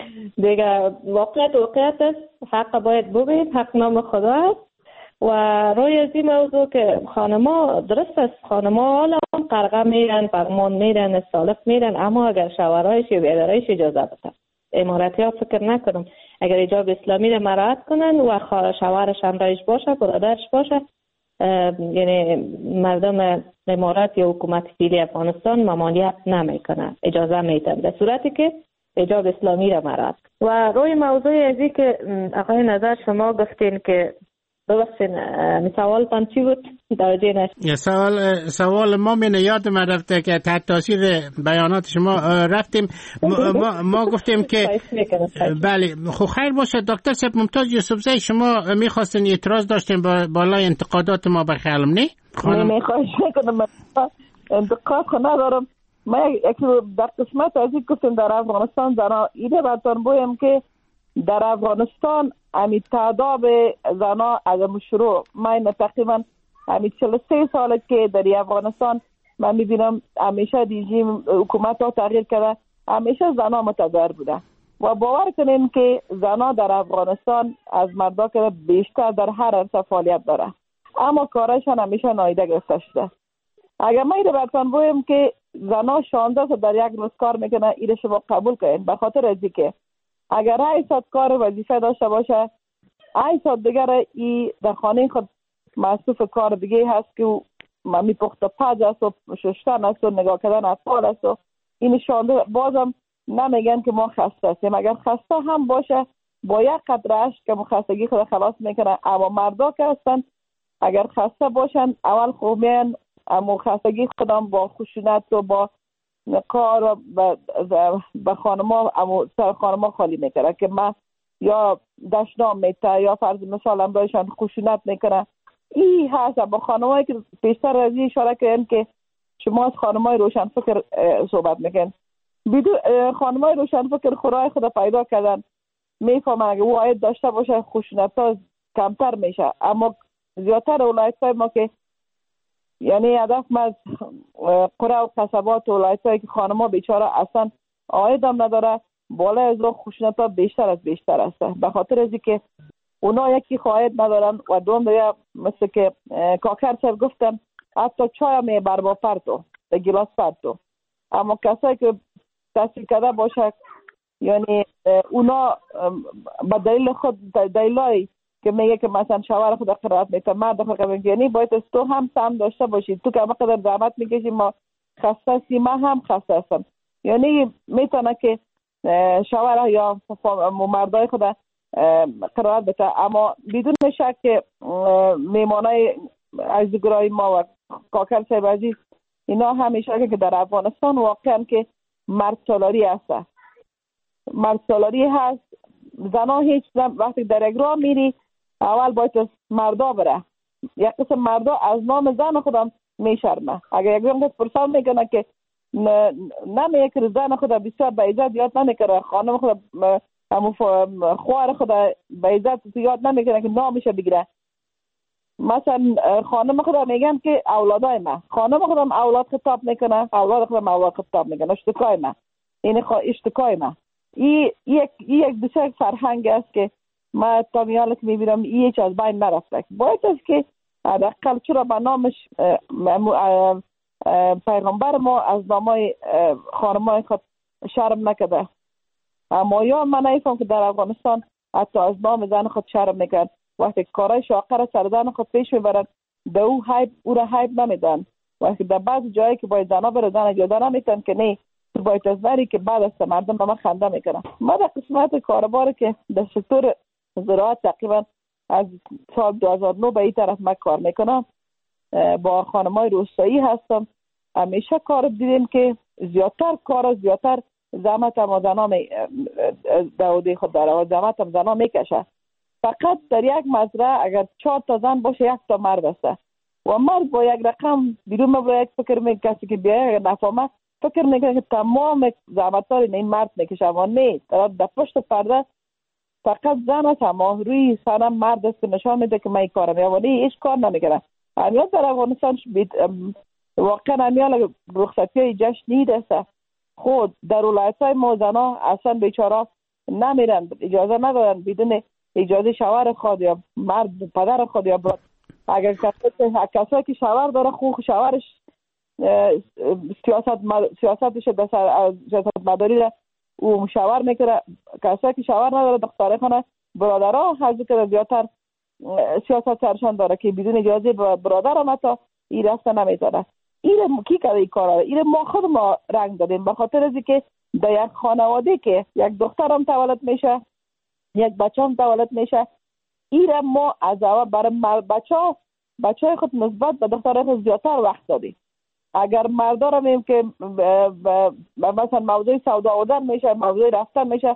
[SPEAKER 7] دیگه. واقعیت واقعیت است، حق باید ببین، حق نام خدا است. و روی از این موضوع که خانما درست است، خانما حالا قرقه میرن، فرمان میرن، استالف میرن، اما اگر شوهرایش یا بیادرایش اجازه بده، امارتی ها فکر نکنم اگر ایجاب اسلامی را مراعات کنن و شوهرش همراهش باشه، برادرش باشه، یعنی مردم امارات یا حکومت فعلی افغانستان ممانعت نمیکنه، اجازه میدن در صورتی که ایجاب اسلامی را مراعات. و روی موضوع ازی که آقای نظر شما گفتین که ببخشین سوال تان چی بود؟ توجه نشد.
[SPEAKER 6] سوال سوال ما من یاد من رفته که تحت تاثیر بیانات شما رفتیم ما, ما, ما گفتیم که بله خب خیر باشه. دکتر صاحب ممتاز یوسفزئی، شما میخواستین اعتراض داشتین با بالای انتقادات ما به خیالم نه؟
[SPEAKER 8] نه میخواهش میکنم انتقاد ندارم. ما یکی در قسمت از این گفتیم در افغانستان زنا ایده برتان بویم که در افغانستان امی تعداد زنا از مشروع من تقریبا امی چهل و سه ساله که در افغانستان من میبینم همیشه رژیم حکومت ها تغییر کرده، همیشه زنا متضرر بوده و باور کنیم که زنا در افغانستان از مردا که بیشتر در هر عرصه فعالیت داره، اما کارشان همیشه نادیده گرفته شده. اگر ما ایره برتان بویم که زنا شانزده ساعت در یک روز کار میکنه، ایره شما قبول کنید، به خاطر از اینکه اگر هشت ساعت کار وظیفه داشته باشه، هشت ساعت دیگر ای در خانه خود مصروف کار دیگه هست که می پخت پز است و شستن است و نگاه کردن اطفال است و این شانده. بازم نمیگن که ما خسته هستیم، اگر خسته هم باشه با یک قطره اشک که خستگی خود خلاص میکنه. اما مردا که هستن اگر خسته باشن اول خوب میان اما خستگی خودم با خشونت و با کار به خانما اما سر خانما خالی میکنه که من یا دشنام میته یا فرض مثال هم دایشان خشونت میکنه. این هست با خانمایی که پیشتر از این اشاره کردن که شما از خانمای روشن فکر صحبت میکنن. بدون خانمای روشن فکر خدای خدا پیدا کردن میفهمن اگه وعید داشته باشه خشونت ها کمتر میشه. اما زیادتر ولایت های ما که یعنی هدف ما از قره و قصبات و ولایت هایی که خانما بیچاره اصلا عاید هم نداره، بالا از اون خشونت ها بیشتر از بیشتر است. به خاطر از که اونا یکی خواهد ندارن و دوم دیگه مثل که کاکر صاحب گفتن حتی چای هم میبر با پرتو به گلاس پرتو. اما کسایی که تحصیل کرده باشه یعنی اونا با دلیل خود دلیلایی که میگه که مثلا شوهر خود قرارت میته مرد خود قرارت یعنی باید از تو هم سهم داشته باشید. تو که همه قدر زحمت میکشی ما خسته هستیم، من هم خسته هستم. یعنی میتونه که شوهر یا مردای خود قرارت بده. اما بدون شک که میمانای عزیزگرای ما و کاکر صاحب عزیز، اینا همیشه که در افغانستان واقعا که مرد سالاری هست، مرد سالاری هست. زنا هیچ وقتی در یک راه میری اول باید از مردا بره. یک قسم مردا از نام زن خودم میشرمه. اگر یک جمعه پرسان میکنه که نمیه که زن خود بسیار به عزت یاد نمیکنه، خانم خود همون خوار خود به عزت یاد نمیکنه که نامش بگیره. مثلا خانم خودم میگن که اولادای من، خانم خودم اولاد خطاب میکنه، اولاد خودم اولاد خطاب میکنه، اشتکای من، این اشتکای من. این یک یک بسیار فرهنگ است که ما تا میالک میبینم این هیچ از بین نرفته. باید است که حداقل چرا به نامش پیغمبر ما از نامای خانمای خود شرم نکده. اما یا من نیفهم که در افغانستان حتی از نام زن خود شرم میکن. وقتی کارای شاقر سر زن خود پیش میبرن به او حیب او را حیب نمیدن. وقتی در بعض جایی که باید زنها بره زن اجازه نمیتن که نه باید از بری که بعد از مردم به من خنده میکنن. ما در قسمت کاربار که در سکتور زراعت تقریبا از سال دو هزار و نه به این طرف من کار میکنم، با خانمای روستایی هستم. همیشه کار دیدیم که زیادتر کار زیادتر زحمت هم زنا می داودی خود داره و زحمت هم زنا میکشه. فقط در یک مزرعه اگر چهار تا زن باشه یک تا مرد است و مرد با یک رقم بیرون با یک فکر میکنه کسی که بیایه نفهمه فکر میکنه که تمام زحمت‌ها این مرد میکشه، اما نه، در پشت پرده فقط زن است، اما روی سرم مرد است که نشان میده که من این کارم یا ولی هیچ کار نمیکنه. امیال در افغانستان واقعا امیال رخصتی های جشنی است. خود در ولایت‌های ما زنها اصلا بیچاره نمیرن، اجازه ندارن بدون اجازه شوهر خود یا مرد پدر خود یا برد. اگر کسی که شوهر داره خود شوهرش سیاست سیاستش در سیاست مداری را او شوهر میکنه. کسی که شوهر نداره دختره خانه برادرها حضور که زیادتر سیاست سرشان داره که بدون اجازه برادر هم حتی این رسته نمیتونه. این کی کرده این کار؟ این ما خود ما رنگ دادیم به خاطر از که در یک خانواده که یک دخترم تولد میشه یک بچه هم تولد میشه، این ما از اول برای بچه ها بچه های خود نسبت به دخترهای خود زیادتر وقت دادیم. اگر مردا را میم که مثلا موضوع سودا آوردن میشه، موضوع رفتن میشه،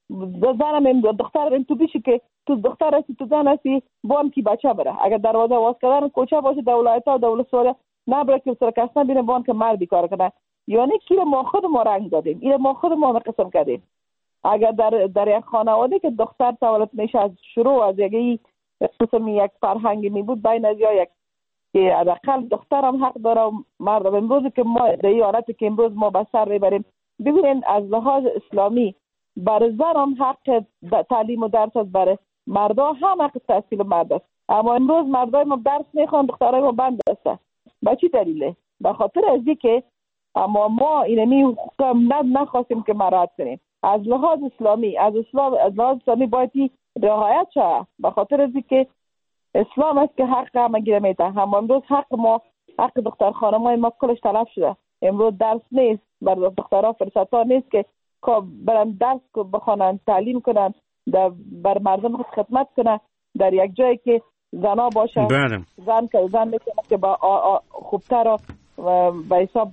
[SPEAKER 8] زن میم دختر میم تو بیشی که تو دختر هستی تو زن هستی بان کی بچه بره. اگر دروازه واز کردن کوچه باشه در ولایت‌ها دولت سوره نبره که سر کس نبینه بان که مردی کار کنه. یعنی کی ما خود ما رنگ دادیم، این ما خود ما قسم کردیم. اگر در در یک خانواده که دختر تولد میشه از شروع از یک قسم یک فرهنگی می بود بین از یا یک که حداقل دختر هم حق داره و مرد. امروز که ما در این حالتی که امروز ما به سر میبریم ببینید از لحاظ اسلامی برای زن هم حق تعلیم و درس است، برای مردا هم حق تحصیل مرد است. اما امروز مردای ما درس میخوان دخترای ما بند است. به چی دلیله؟ به خاطر از اینکه اما ما اینمی حقوق نخواستیم که مراعات کنیم. از لحاظ اسلامی از اسلام از لحاظ اسلامی باید رعایت شه، به خاطر از اینکه اسلام است که حق همه گیره میده. هم امروز حق ما حق دختر خانمای ما کلش تلف شده. امروز درس نیست برای دخترها، فرصت ها نیست که برن درس بخونن، تعلیم کنن، بر مردم خود خدمت کنن در یک جایی که زنا باشه.
[SPEAKER 6] بله.
[SPEAKER 8] زن که زن میتونه که با خوبتر به حساب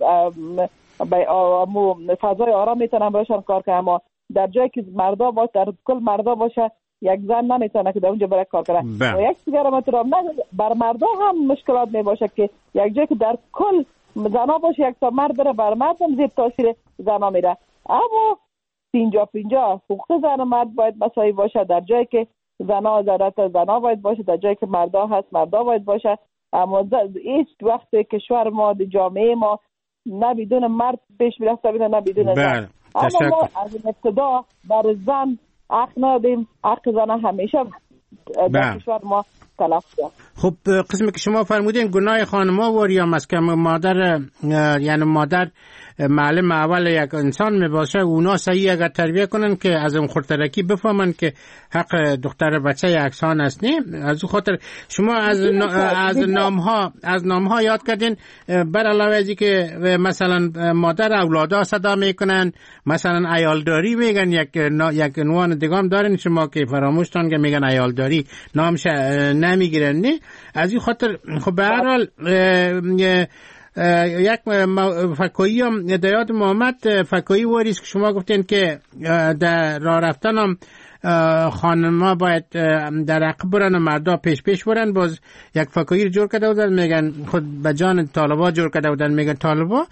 [SPEAKER 8] به فضای آرام میتونن باشن کار کنن. اما در جایی که مردا باشه، در کل مردا باشه، یک زن نمیتونه که در اونجا برای کار کنه. و یک دیگر مطلب نه بر مردا هم مشکلات می باشه که یک جایی که در کل زنا باشه یک تا مرد بره بر مرد هم زیر تاثیر زنا میره. اما پینجا پینجا حقوق زن و مرد باید مساوی باشه. در جایی که زنا ضرورت زنا باید باشه، در جایی که مردا هست مردا باید باشه. اما هیچ وقتی کشور ما در جامعه ما نه بدون مرد پیش میرفته نه بدون زن. اما ما از ابتدا بر زن حق ندیم، حق زن همیشه در کشور ما تلف شد.
[SPEAKER 6] خب قسمی که شما فرمودین گناه خانم‌ها و یا مسکن مادر، یعنی مادر معلم اول یک انسان میباشه، اونا صحیح اگر تربیه کنن که از اون خردترکی بفهمن که حق دختر بچه یکسان است. نه از اون خاطر شما از از نامها از نامها یاد کردین، بر علاوه از که مثلا مادر اولادها صدا میکنن، مثلا عیالداری میگن، یک یک عنوان دیگه هم دارین شما که فراموشتان که میگن عیالداری نامش نمیگیرن. نه از این خاطر خب به هر حال یک فکایی هم دیاد محمد فکایی واریست که شما گفتین که در راه رفتن هم خانما باید در عقب برن و مردا پیش پیش برن. باز یک فکایی رو جور کرده بودن، میگن خود به جان طالبا جور کرده بودن، میگن طالبا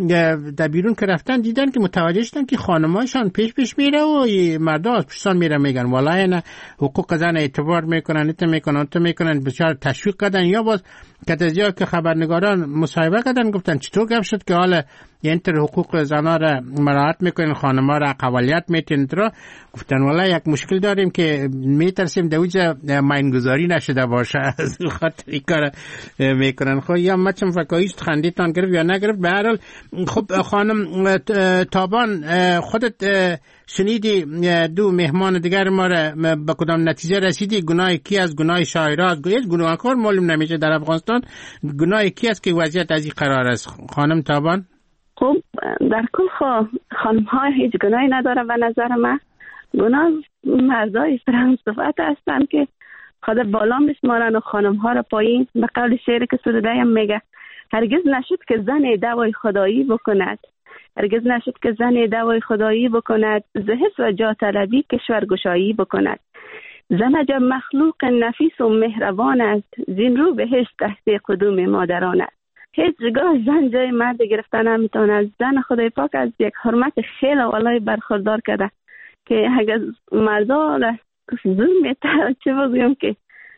[SPEAKER 6] در بیرون که رفتن دیدن که متوجه شدن که خانمایشان پیش پیش میره و مردا از پشتان میره، میگن والله نه حقوق زن اعتبار میکنن، ایت میکنن تو میکنن، بسیار تشویق کردن. یا باز کتازیا که خبرنگاران مصاحبه کردن گفتن چطور گپ شد که حالا این تر حقوق زنها را مراعات میکنین، خانم‌ها را اقلیت میتین را. گفتن والله یک مشکل داریم که میترسیم دوجه ماینگذاری نشده باشه، از خاطر این کار میکنن. خب یا مچم فکاییش خندیتان گرفت یا نگرفت. به هر حال خب خانم تابان خودت شنیدی دو مهمان دیگر ما را به کدام نتیجه رسیدی؟ گناه کی از گناه شاعرها از گویت گناهکار معلوم نمیشه در افغانستان، گناه کی است که وضعیت از این قرار است؟ خانم تابان
[SPEAKER 9] خب در کل خانم ها هیچ گناهی نداره به نظر من. گناه مردای فرانس صفت هستن که خدا بالا بسمارن و خانم ها را پایین. به قول شعر که سروده هم میگه هرگز نشد که زن دوای خدایی بکند، هرگز نشد که زن دوای خدایی بکند، زهس و جا طلبی کشورگشایی بکند. زن عجب مخلوق نفیس و مهربان است، زین رو بهشت تحت قدوم مادران است. هیچ جگاه زن جای مرد گرفتن نمیتونه. زن خدای پاک از یک حرمت خیلی والای برخوردار کرده که اگر مردا زور میتره چه بگویم که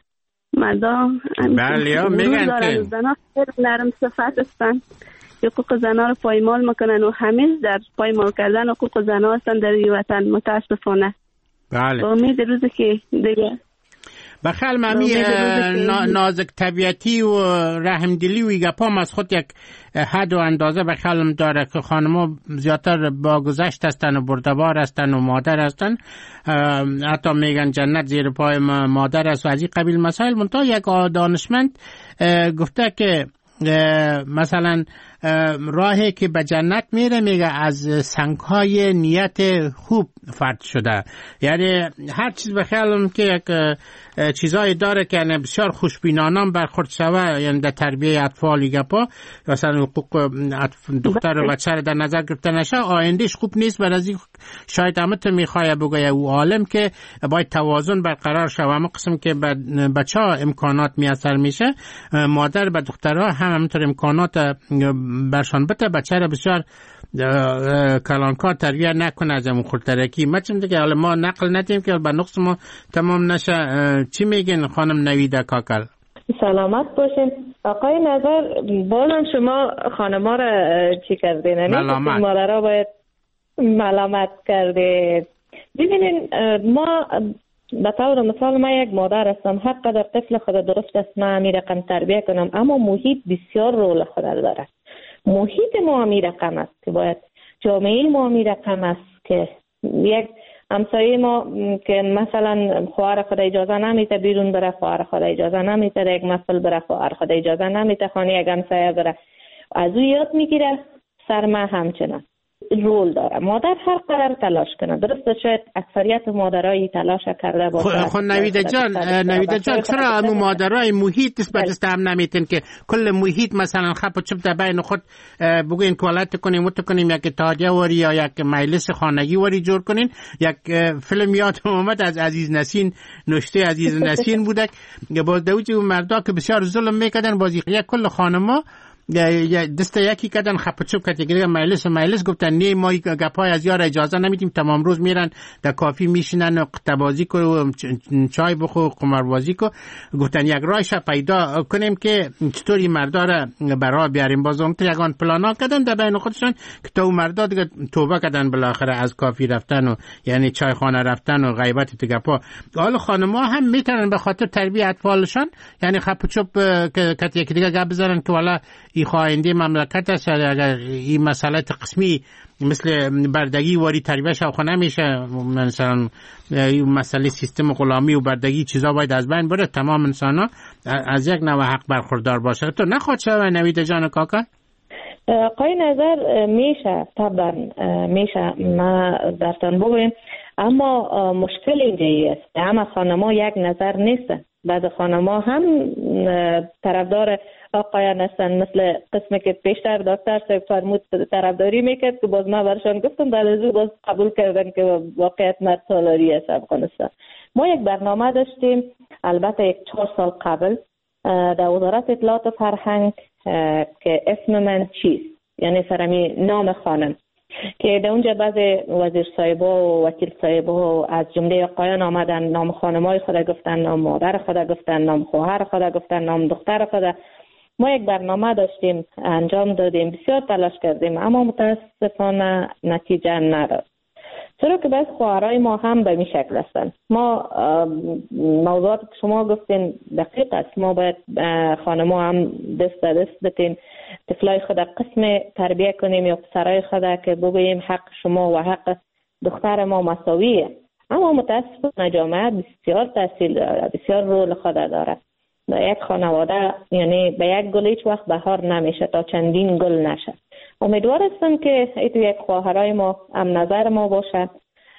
[SPEAKER 9] مردا
[SPEAKER 6] بله میگن که
[SPEAKER 9] زنها خیلی نرم صفت هستن، حقوق زنها رو پایمال میکنن و همیشه در پایمال کردن حقوق زنها هستن در این وطن متاسفانه.
[SPEAKER 6] بله
[SPEAKER 9] امید روزی که دیگه
[SPEAKER 6] بخیل ممی نازک طبیعتی و رحمدلی و گپام از خود یک حد و اندازه بخیلم داره که خانم‌ها زیادتر با گذشت هستن و بردبار هستن و مادر هستن، حتی میگن جنت زیر پای مادر است و از این قبیل مسائل. منتها یک دانشمند گفته که مثلا راهی که به جنت میره میگه از سنگهای نیت خوب فرد شده. یعنی هر چیز به خیالم که یک چیزایی داره که یعنی بسیار خوشبینانه برخورد شوه، یعنی در تربیه اطفال گپا مثلا حقوق دختر و بچه در نظر گرفته نشه، آیندهش خوب نیست. بر از این شاید همت میخواه بگه او عالم که باید توازن برقرار شوه. اما قسم که بچه ها امکانات میسر میشه، مادر به دخترها هم همینطور امکانات برشان بده، بچه را بسیار کلانکار تربیه نکنه از اون خودترکی. مچم دیگه حالا ما نقل ندیم که به نقص ما تمام نشه. چی میگین خانم نویده کاکل؟
[SPEAKER 7] سلامت باشین. آقای نظر بازم شما خانما را چی کردین؟
[SPEAKER 6] ملامت.
[SPEAKER 7] مادرها باید ملامت کرده. ببینین ما به طور مثال من یک مادر هستم، هر قدر طفل خود درست است من امی رقم تربیه کنم، اما محیط بسیار رول خود داره. محیط ما امی رقم است که باید، جامعه ما امی رقم است که یک همسایه ما که مثلا خواهر خود اجازه نمیده بیرون بره، خواهر خود اجازه نمیده یک محفل بره، خواهر خود اجازه نمیده خانه یک همسایه بره، از او یاد میگیره. سر ما همچنان رول داره. مادر هر قدر تلاش کنه، درسته شاید اکثریت مادرایی تلاش کرده باشه.
[SPEAKER 6] خب نویده جان، نویده جان چرا همون مادرای محیط نسبت است هم نمیتن که کل محیط مثلا خب و چپ در بین خود بگوین کولت کنیم مت کنیم یک اتحادیه وری یا یک مجلس خانگی وری جور کنین؟ یک فیلم یاد اومد از عزیز نسین، نشته عزیز نسین بوده که باز دوجه مردا که بسیار ظلم میکردن، بازی یک کل خانما یا دست یکی کردن خپ چوب کردن که مجلس مجلس گفتن نه ما گپای از یار اجازه نمیدیم، تمام روز میرن در کافی میشینن و قطبازی کو و چای بخو قماربازی کو. گفتن یک راهش پیدا کنیم که چطوری مردا را برا بیاریم. بازم تو یگان پلانا کردن در بین خودشون که تو مردا دیگه توبه کردن بالاخره از کافی رفتن و یعنی چای خانه رفتن و غیبت تو گپا. حالا خانم‌ها هم میتونن به خاطر تربیت اطفالشون یعنی خپ چوب که یکی دیگه گپ بزنن که والا این خواهنده مملکت است، اگر این مسئله قسمی مثل بردگی واری تربیه شوخه نمیشه، مثلا این مسئله سیستم غلامی و بردگی چیزا باید از بین بره، تمام انسان ها از یک نوع حق برخوردار باشه. تو نخواد شوه نوید جان کاکا؟
[SPEAKER 7] آقای نظر میشه طبعا میشه. ما درتان بگویم اما مشکل اینجایی است همه خانم‌ها یک نظر نیستن. بعض خانم‌ها هم طرفدار آقایان هستن، مثل قسمی که پیشتر دکتر صاحب فرمود طرفداری میکرد که باز ما برشان گفتم بعد از او باز قبول کردن که واقعیت مرد سالاری است افغانستان. ما یک برنامه داشتیم البته یک چهار سال قبل در وزارت اطلاعات و فرهنگ که اسم من چیست، یعنی سرمی نام خانم، که در اونجا بعض وزیر صاحبا و وکیل صاحبا از جمله آقایان آمدن نام خانمای خود گفتن، نام مادر خود گفتن، نام خواهر خود گفتن، نام دختر خود. ما یک برنامه داشتیم انجام دادیم، بسیار تلاش کردیم اما متاسفانه نتیجه نداد. چرا که بعض خواهرای ما هم به می شکل هستند. ما موضوعات که شما گفتین دقیق است. ما باید خانم‌ها هم دست به دست بتیم طفلای خود قسم تربیه کنیم یا پسرای خود که بگوییم حق شما و حق دختر ما مساویه. اما متاسفانه جامعه بسیار تاثیر داره، بسیار رول خود داره. یک خانواده یعنی به یک گل هیچ وقت بهار نمیشه تا چندین گل نشه. امیدوار هستم که ایتو یک خواهرای ما هم نظر ما باشه،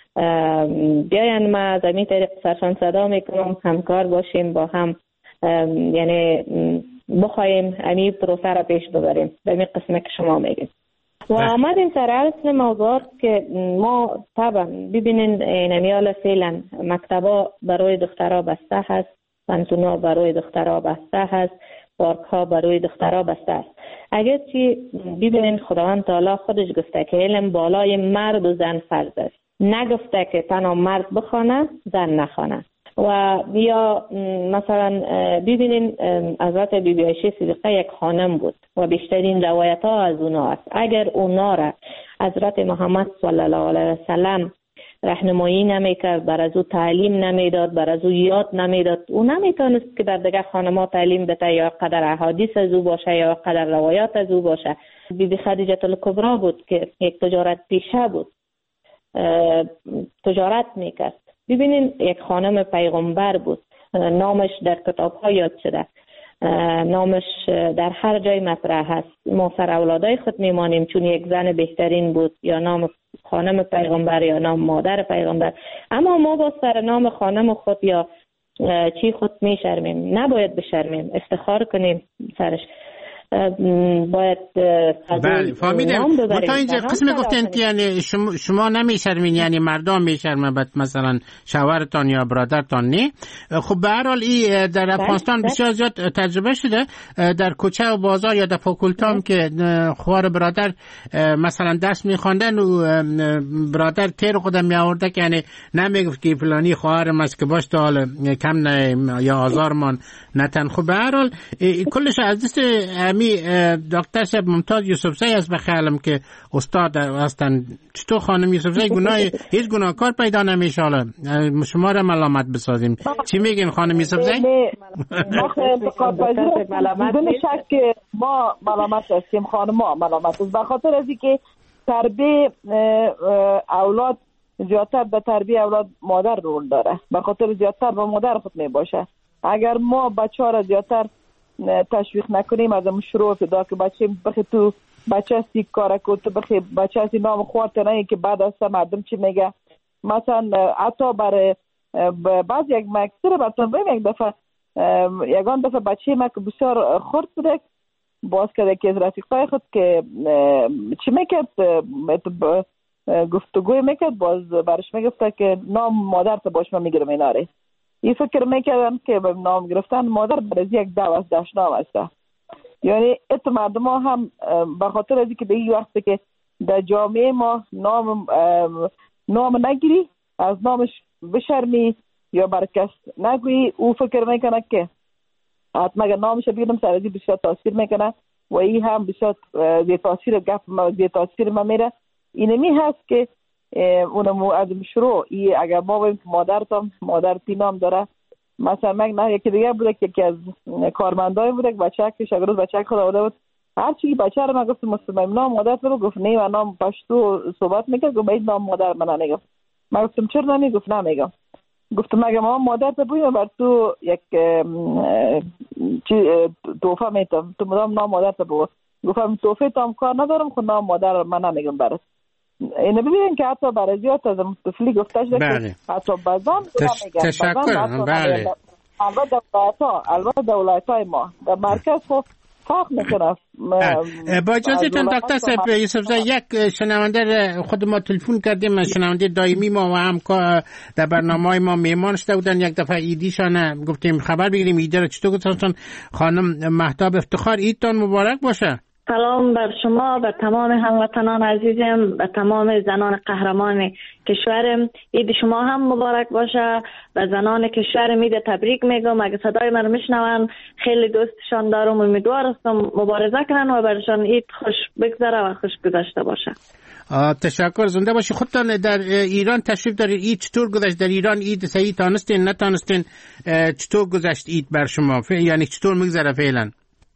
[SPEAKER 7] بیاین ما از این طریق سرشان صدا میکنم همکار باشیم با هم، یعنی بخوایم امی پروسه را پیش ببریم به این قسمه که شما میگید. و آمدیم سر اصل موضوعات که ما طبعا ببینین اینمیال فعلا مکتبا برای دخترها بسته هست، پانتونا برای دخترها بسته هست، پارک ها برای دخترها بسته است. اگر چی ببینین خداوند تعالی خودش گفته که علم بالای مرد و زن فرض است، نگفته که تنها مرد بخونه زن نخونه. و یا مثلا ببینین حضرت بی بی عایشه صدیقه یک خانم بود و بیشترین روایت ها از اونا است. اگر اونا را حضرت محمد صلی الله علیه و سلم راهنمایی نمیکرد، بر از او تعلیم نمیداد، بر از او یاد نمیداد، او نمیتونست که بر دیگه خانم‌ها تعلیم بده، یا قدر احادیث از او باشه یا قدر روایات از او باشه. بی بی خدیجه الکبری بود که یک تجارت پیشه بود، تجارت میکرد. ببینین یک خانم پیغمبر بود، نامش در کتاب‌ها یاد شده، نامش در هر جای مطرح هست. ما سر اولادای خود میمانیم چون یک زن بهترین بود، یا نام خانم پیغمبر یا نام مادر پیغمبر. اما ما با سر نام خانم خود یا چی خود میشرمیم. نباید بشرمیم، افتخار کنیم سرش. باید
[SPEAKER 6] بله فهمیدم. تا اینجا قسم گفتین که یعنی شما, شما نمیشرمین، یعنی مردم میشرمن، بعد مثلا شوهرتان یا برادرتان نه. خب به هر حال این در افغانستان بسیار زیاد تجربه شده، در کوچه و بازار یا در فاکولتام که خواهر برادر مثلا درس میخواندن و برادر تیر خودم میآورده که یعنی نمیگفت که فلانی خواهرم است که باش تا حال کم نه یا آزارمان نتن. خب به هر حال کلش از دست می دکتر صاحب ممتاز یوسفزی است، بخیالم که استاد هستن. چطور خانم یوسفزی گناه هیچ گناهکار پیدا نمیشه؟ حالا شما را ملامت بسازیم. چی میگین خانم یوسفزی؟
[SPEAKER 8] ما انتقاد پذیر بدون شک که ما ملامت هستیم، خانم‌ها ملامت است، به خاطر از اینکه تربیه اولاد زیادتر به تربیه اولاد مادر رول داره، به خاطر زیادتر با مادر خود میباشه. اگر ما بچه‌ها را زیادتر تشویق نکنیم، از اون شروع پیدا که بچه بخی تو بچه هستی کار کن، تو بخی بچه هستی نام خورد نه که بعد از مردم چی میگه. مثلا حتی برای بعض یک مکسر براتون بگم، یک دفعه یگان دفعه بچه ما که بسیار خورد بوده، باز کرده که از رفیقای خود که چی میکرد گفتگوی میکرد، باز برش میگفته که نام مادر تو باش من میگیرم ایناره. این فکر میکردن که به نام گرفتن مادر برای یک دو دشنام است. یعنی ات مردم ها هم به خاطر از اینکه به این وقت که در جامعه ما نام نام نگیری، از نامش بشرمی یا بر کس نگویی، او فکر میکنه که حتما اگر نامش بیارم سر ازی بسیار تاثیر میکنه و این هم بسیار زی تاثیر گفت زی تاثیر ما میره. اینمی هست که اونم از شروع ای اگر ما بگیم مادر تام مادر تینام داره، مثلا من نه یکی دیگه بوده که یکی از کارمندای بوده که بچه که شاگرد بچه خود آورده بود، هر چی بچه رو من گفت مسلمان نام مادر تو گفت نه و نام پشتو صحبت میکرد، گفت باید نام مادر من نگفت. من گفتم چرا نمیگفت؟ نمیگم. گفتم مگه ما مادر تو بگیم بر تو یک چی توفه میتم، تو مدام نام مادر تو بگو. گفتم توفه تام کار ندارم، خود نام مادر من نمیگم برات. اینو ببینید که حتی برای زیاد از مستفلی گفته شده که حتی بازان
[SPEAKER 6] میگن تشکر. بله
[SPEAKER 8] البته دولت‌ها البته دولت‌های ما در مرکز خب فرق میکنه.
[SPEAKER 6] با اجازهتون دکتر صاحب یوسف زاده، یک شنونده خود ما تلفن کردیم، شنونده دائمی ما و هم در برنامه‌های ما مهمان شده بودن، یک دفعه ایدیشان گفتیم خبر بگیریم ایده رو چطور گذاشتن. خانم مهتاب افتخار، عیدتان مبارک باشه.
[SPEAKER 7] سلام بر شما، بر تمام هموطنان عزیزم، بر تمام زنان قهرمان کشورم. عید شما هم مبارک باشه. و زنان کشورم عید تبریک میگم. اگه صدای من میشنون خیلی دوستشان دارم، امیدوار هستم مبارزه کنن و برشان عید خوش بگذره و خوش گذشته باشه.
[SPEAKER 6] تشکر، زنده باشی. خودتان در ایران تشریف دارید، عید چطور گذشت در ایران؟ عید صحیح تانستین نتانستین؟ چطور گذشت عید بر شما؟ یعنی چطور میگذره فعلا؟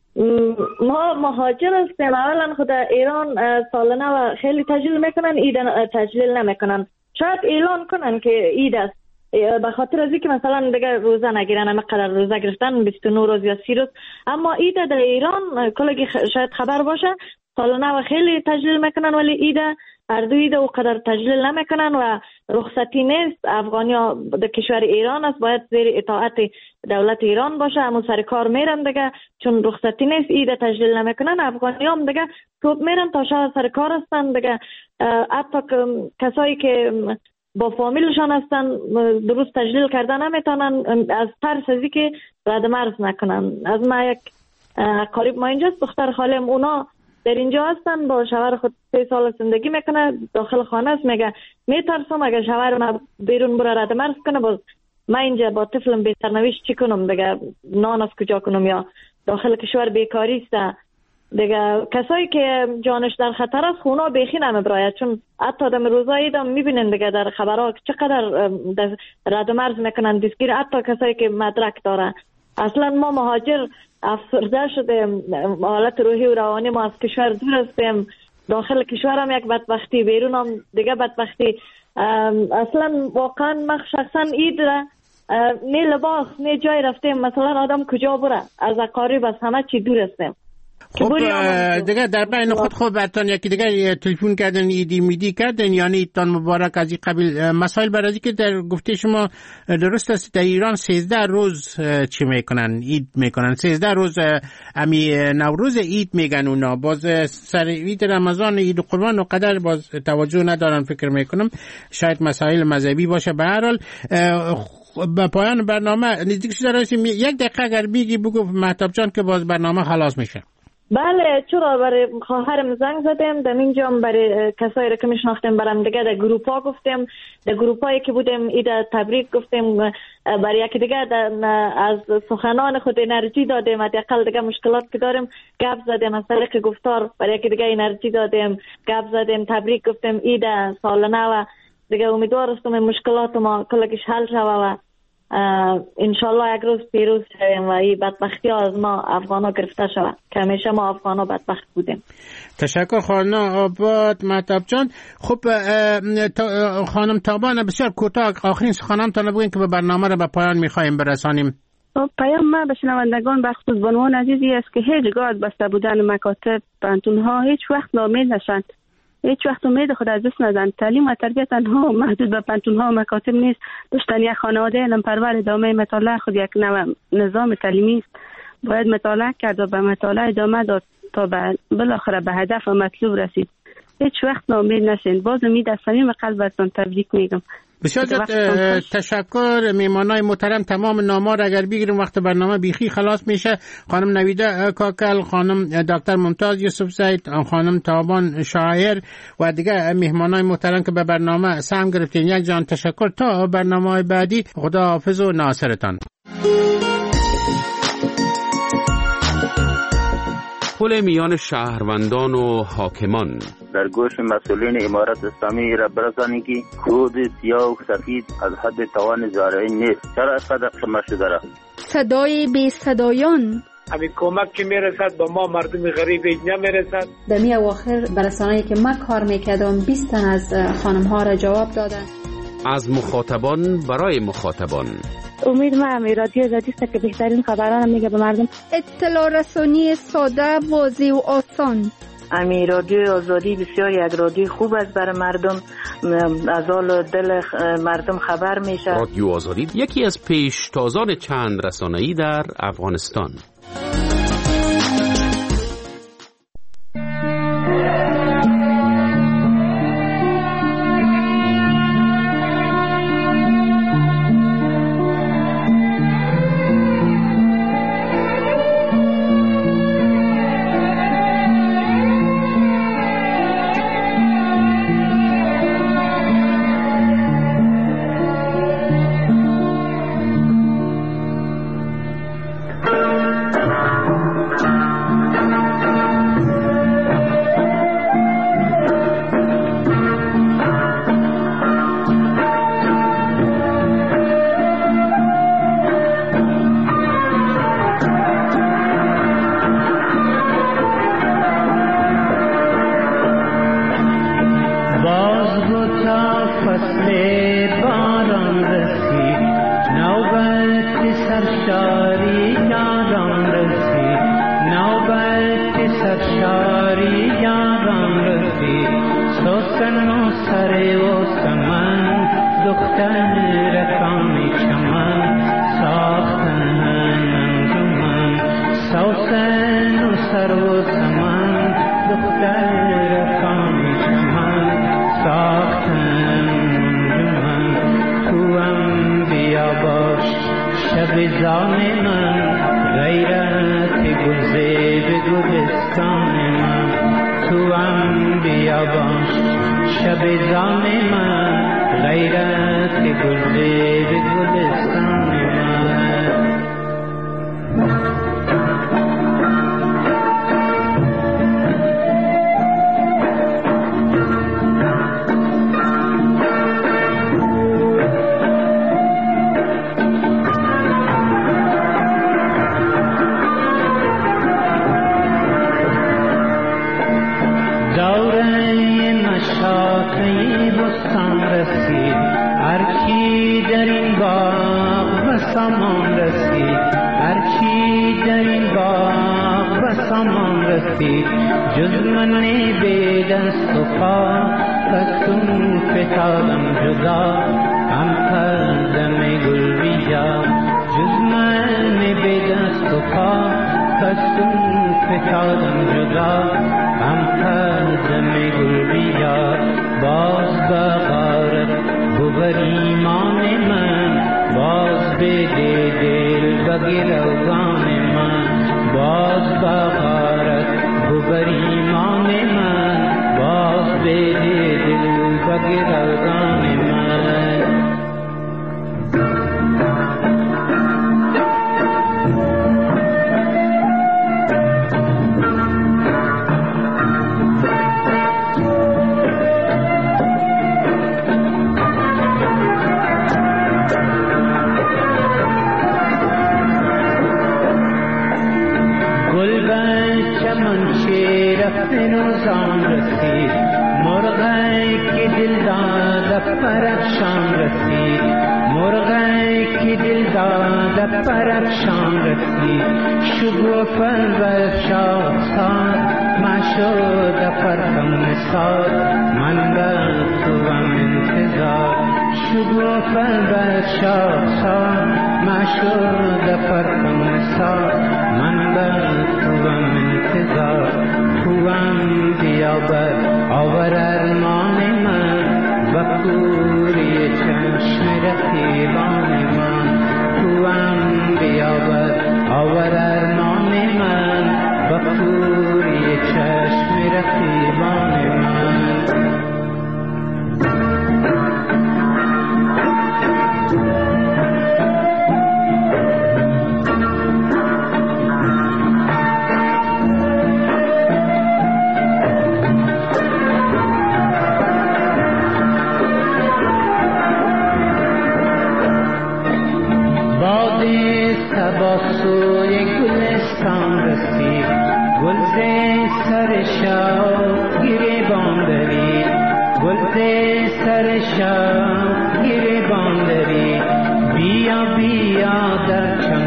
[SPEAKER 7] ما مهاجر هستیم. اولا خود ایران سالانه و خیلی تجلیل میکنن، عید تجلیل نمیکنن. شاید اعلان کنن که عید است به خاطر از اینکه مثلا دیگه روزه نگیرن، همه قدر روزه گرفتن بیست و نه روز یا سی روز. اما عید در ایران کلگی شاید خبر باشه سالانه و خیلی تجلیل میکنن، ولی عید هر دو عید و قدر تجلیل نمیکنن و رخصتی نیست. افغانیا در کشور ایران است، باید زیر اطاعت دولت ایران باشه. همون سر کار میرن دیگه، چون رخصتی نیست عید تجلیل نمیکنن. افغانی هم دیگه صبح میرن تا شب سر کار هستن دیگه. حتی کسایی که با فامیلشان هستن درست تجلیل کردن نمیتونن از ترس از اینکه رد مرز نکنن. از ما یک قریب ما اینجاست، دختر خالم، اونا در اینجا هستن، با شوهر خود سه سال زندگی میکنه، داخل خانه است. میگه میترسم اگر شوهر من بیرون بره رد مرز کنه، باز من اینجا با طفلم به سرنوشت چی کنم دیگه، نان از کجا کنم، یا داخل کشور بیکاری است دیگه. کسایی که جانش در خطر است اونا بیخی نمیبراید، چون حتی در روزای ایدم میبینن دیگه در خبرها چقدر رد مرز میکنن دستگیر، حتی کسایی که مدرک داره. اصلا ما مهاجر افسرده شده، حالت روحی و روانی ما از کشور دور هستیم. داخل کشور هم یک بدبختی، بیرون هم دیگه بدبختی. اصلا واقعا من شخصا عید را نه لباس نه جای رفتیم، مثلا آدم کجا بره، از اقارب از همه چی دور هستیم.
[SPEAKER 6] خب دیگه در بین خود خود براتون یکی دیگه تلفن کردن ایدی میدی کردن، یعنی ایدتان مبارک از این قبیل مسائل. برای که در گفته شما درست است، در ایران سیزده روز چی میکنن؟ عید میکنن. سیزده روز امی نوروز عید میگن اونا، باز سر عید رمضان عید قربان و قدر باز توجه ندارن. فکر میکنم شاید مسائل مذهبی باشه. به هر حال با پایان برنامه نزدیک شده رسیم. یک دقیقه اگر بگی بگو مهتاب جان که باز برنامه خلاص میشه.
[SPEAKER 7] بله، چرا برای خواهرم زنگ زدیم، در اینجا برای کسایی رو که میشناختیم برام دیگه در گروپ ها گفتیم، در گروپ هایی که بودیم عید تبریک گفتیم، برای یکی دیگه از سخنان خود انرژی دادیم، حداقل دیگه مشکلات که داریم گپ زدیم، از طریق گفتار برای یکی دیگه انرژی دادیم، گپ زدیم، تبریک گفتیم عید سالانه و دیگه امیدوار هستم مشکلات ما کلش حل شوه و انشالله یک روز پیروز شویم و این بدبختی ها از ما افغان ها گرفته شود که همیشه ما افغان ها بدبخت بودیم.
[SPEAKER 6] تشکر خانم آباد مهتاب جان. خب خانم تابان بسیار کوتاه آخرین سخنانتان بگوین که به برنامه را به پایان میخوایم برسانیم.
[SPEAKER 9] پیام ما به شنوندگان بخصوص بانوان عزیزی است که هیچگاه بسته بودن مکاتب پانتون ها هیچ وقت ناامید نشند، هیچ وقت امید خود از دست ندن. تعلیم و تربیت تنها محدود به پانتون ها و مکاتب نیست. داشتن یک خانواده علم پرور ادامه مطالعه خود یک نوع نظام تعلیمی است. باید مطالعه کرد و به مطالعه ادامه داد تا بالاخره به هدف و مطلوب رسید. هیچ وقت ناامید نشین. باز امید از صمیم قلبتون تبریک میگم.
[SPEAKER 6] بسیار تشکر. میمانای محترم تمام نامار اگر بگیریم وقت برنامه بیخی خلاص میشه. خانم نویده کاکل، خانم دکتر ممتاز یوسف زاید، خانم تابان شاعر و دیگه میهمانای محترم که به برنامه سهم گرفتین، یک جان تشکر. تا برنامه بعدی خدا حافظ و ناصرتان.
[SPEAKER 2] پل میان شهروندان و حاکمان
[SPEAKER 10] در گوش مسئولین امارت اسلامی را برسانی که خود سیاه و سفید از حد توان زارعین نیست. چرا اینقدر خمه شده را؟
[SPEAKER 11] صدای بی صدایان،
[SPEAKER 12] همین کمک که میرسد با ما مردم غریب نمیرسد.
[SPEAKER 13] در می اواخر برسانه‌ای که من کار میکردم بیست تن از خانم ها را جواب دادن.
[SPEAKER 2] از مخاطبان برای مخاطبان.
[SPEAKER 14] امید ما هم رادیو آزادی است که بهترین خبران میگه به مردم.
[SPEAKER 11] اطلاع رسانی ساده، واضح و آسان.
[SPEAKER 7] امی رادیو آزادی بسیار یک رادیو خوب است برای مردم، از حال دل مردم خبر میشه.
[SPEAKER 2] رادیو آزادی یکی از پیشتازان چند رسانه‌ای در افغانستان.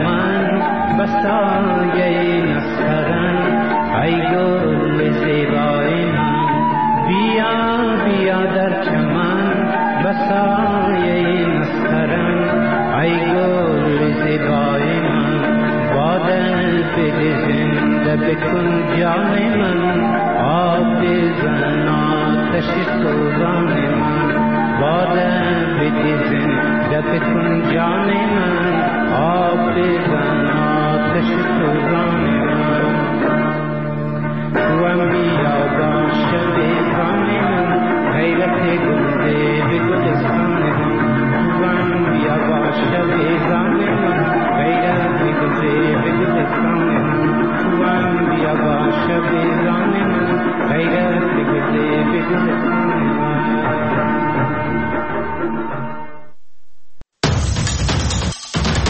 [SPEAKER 15] بسایه نسترن ای گل زیبا سایه مسخرم ای گل زیبای من با دل بده زنده بکن جان من آب بزن آتش سوزان من با دل بده زنده بکن جان من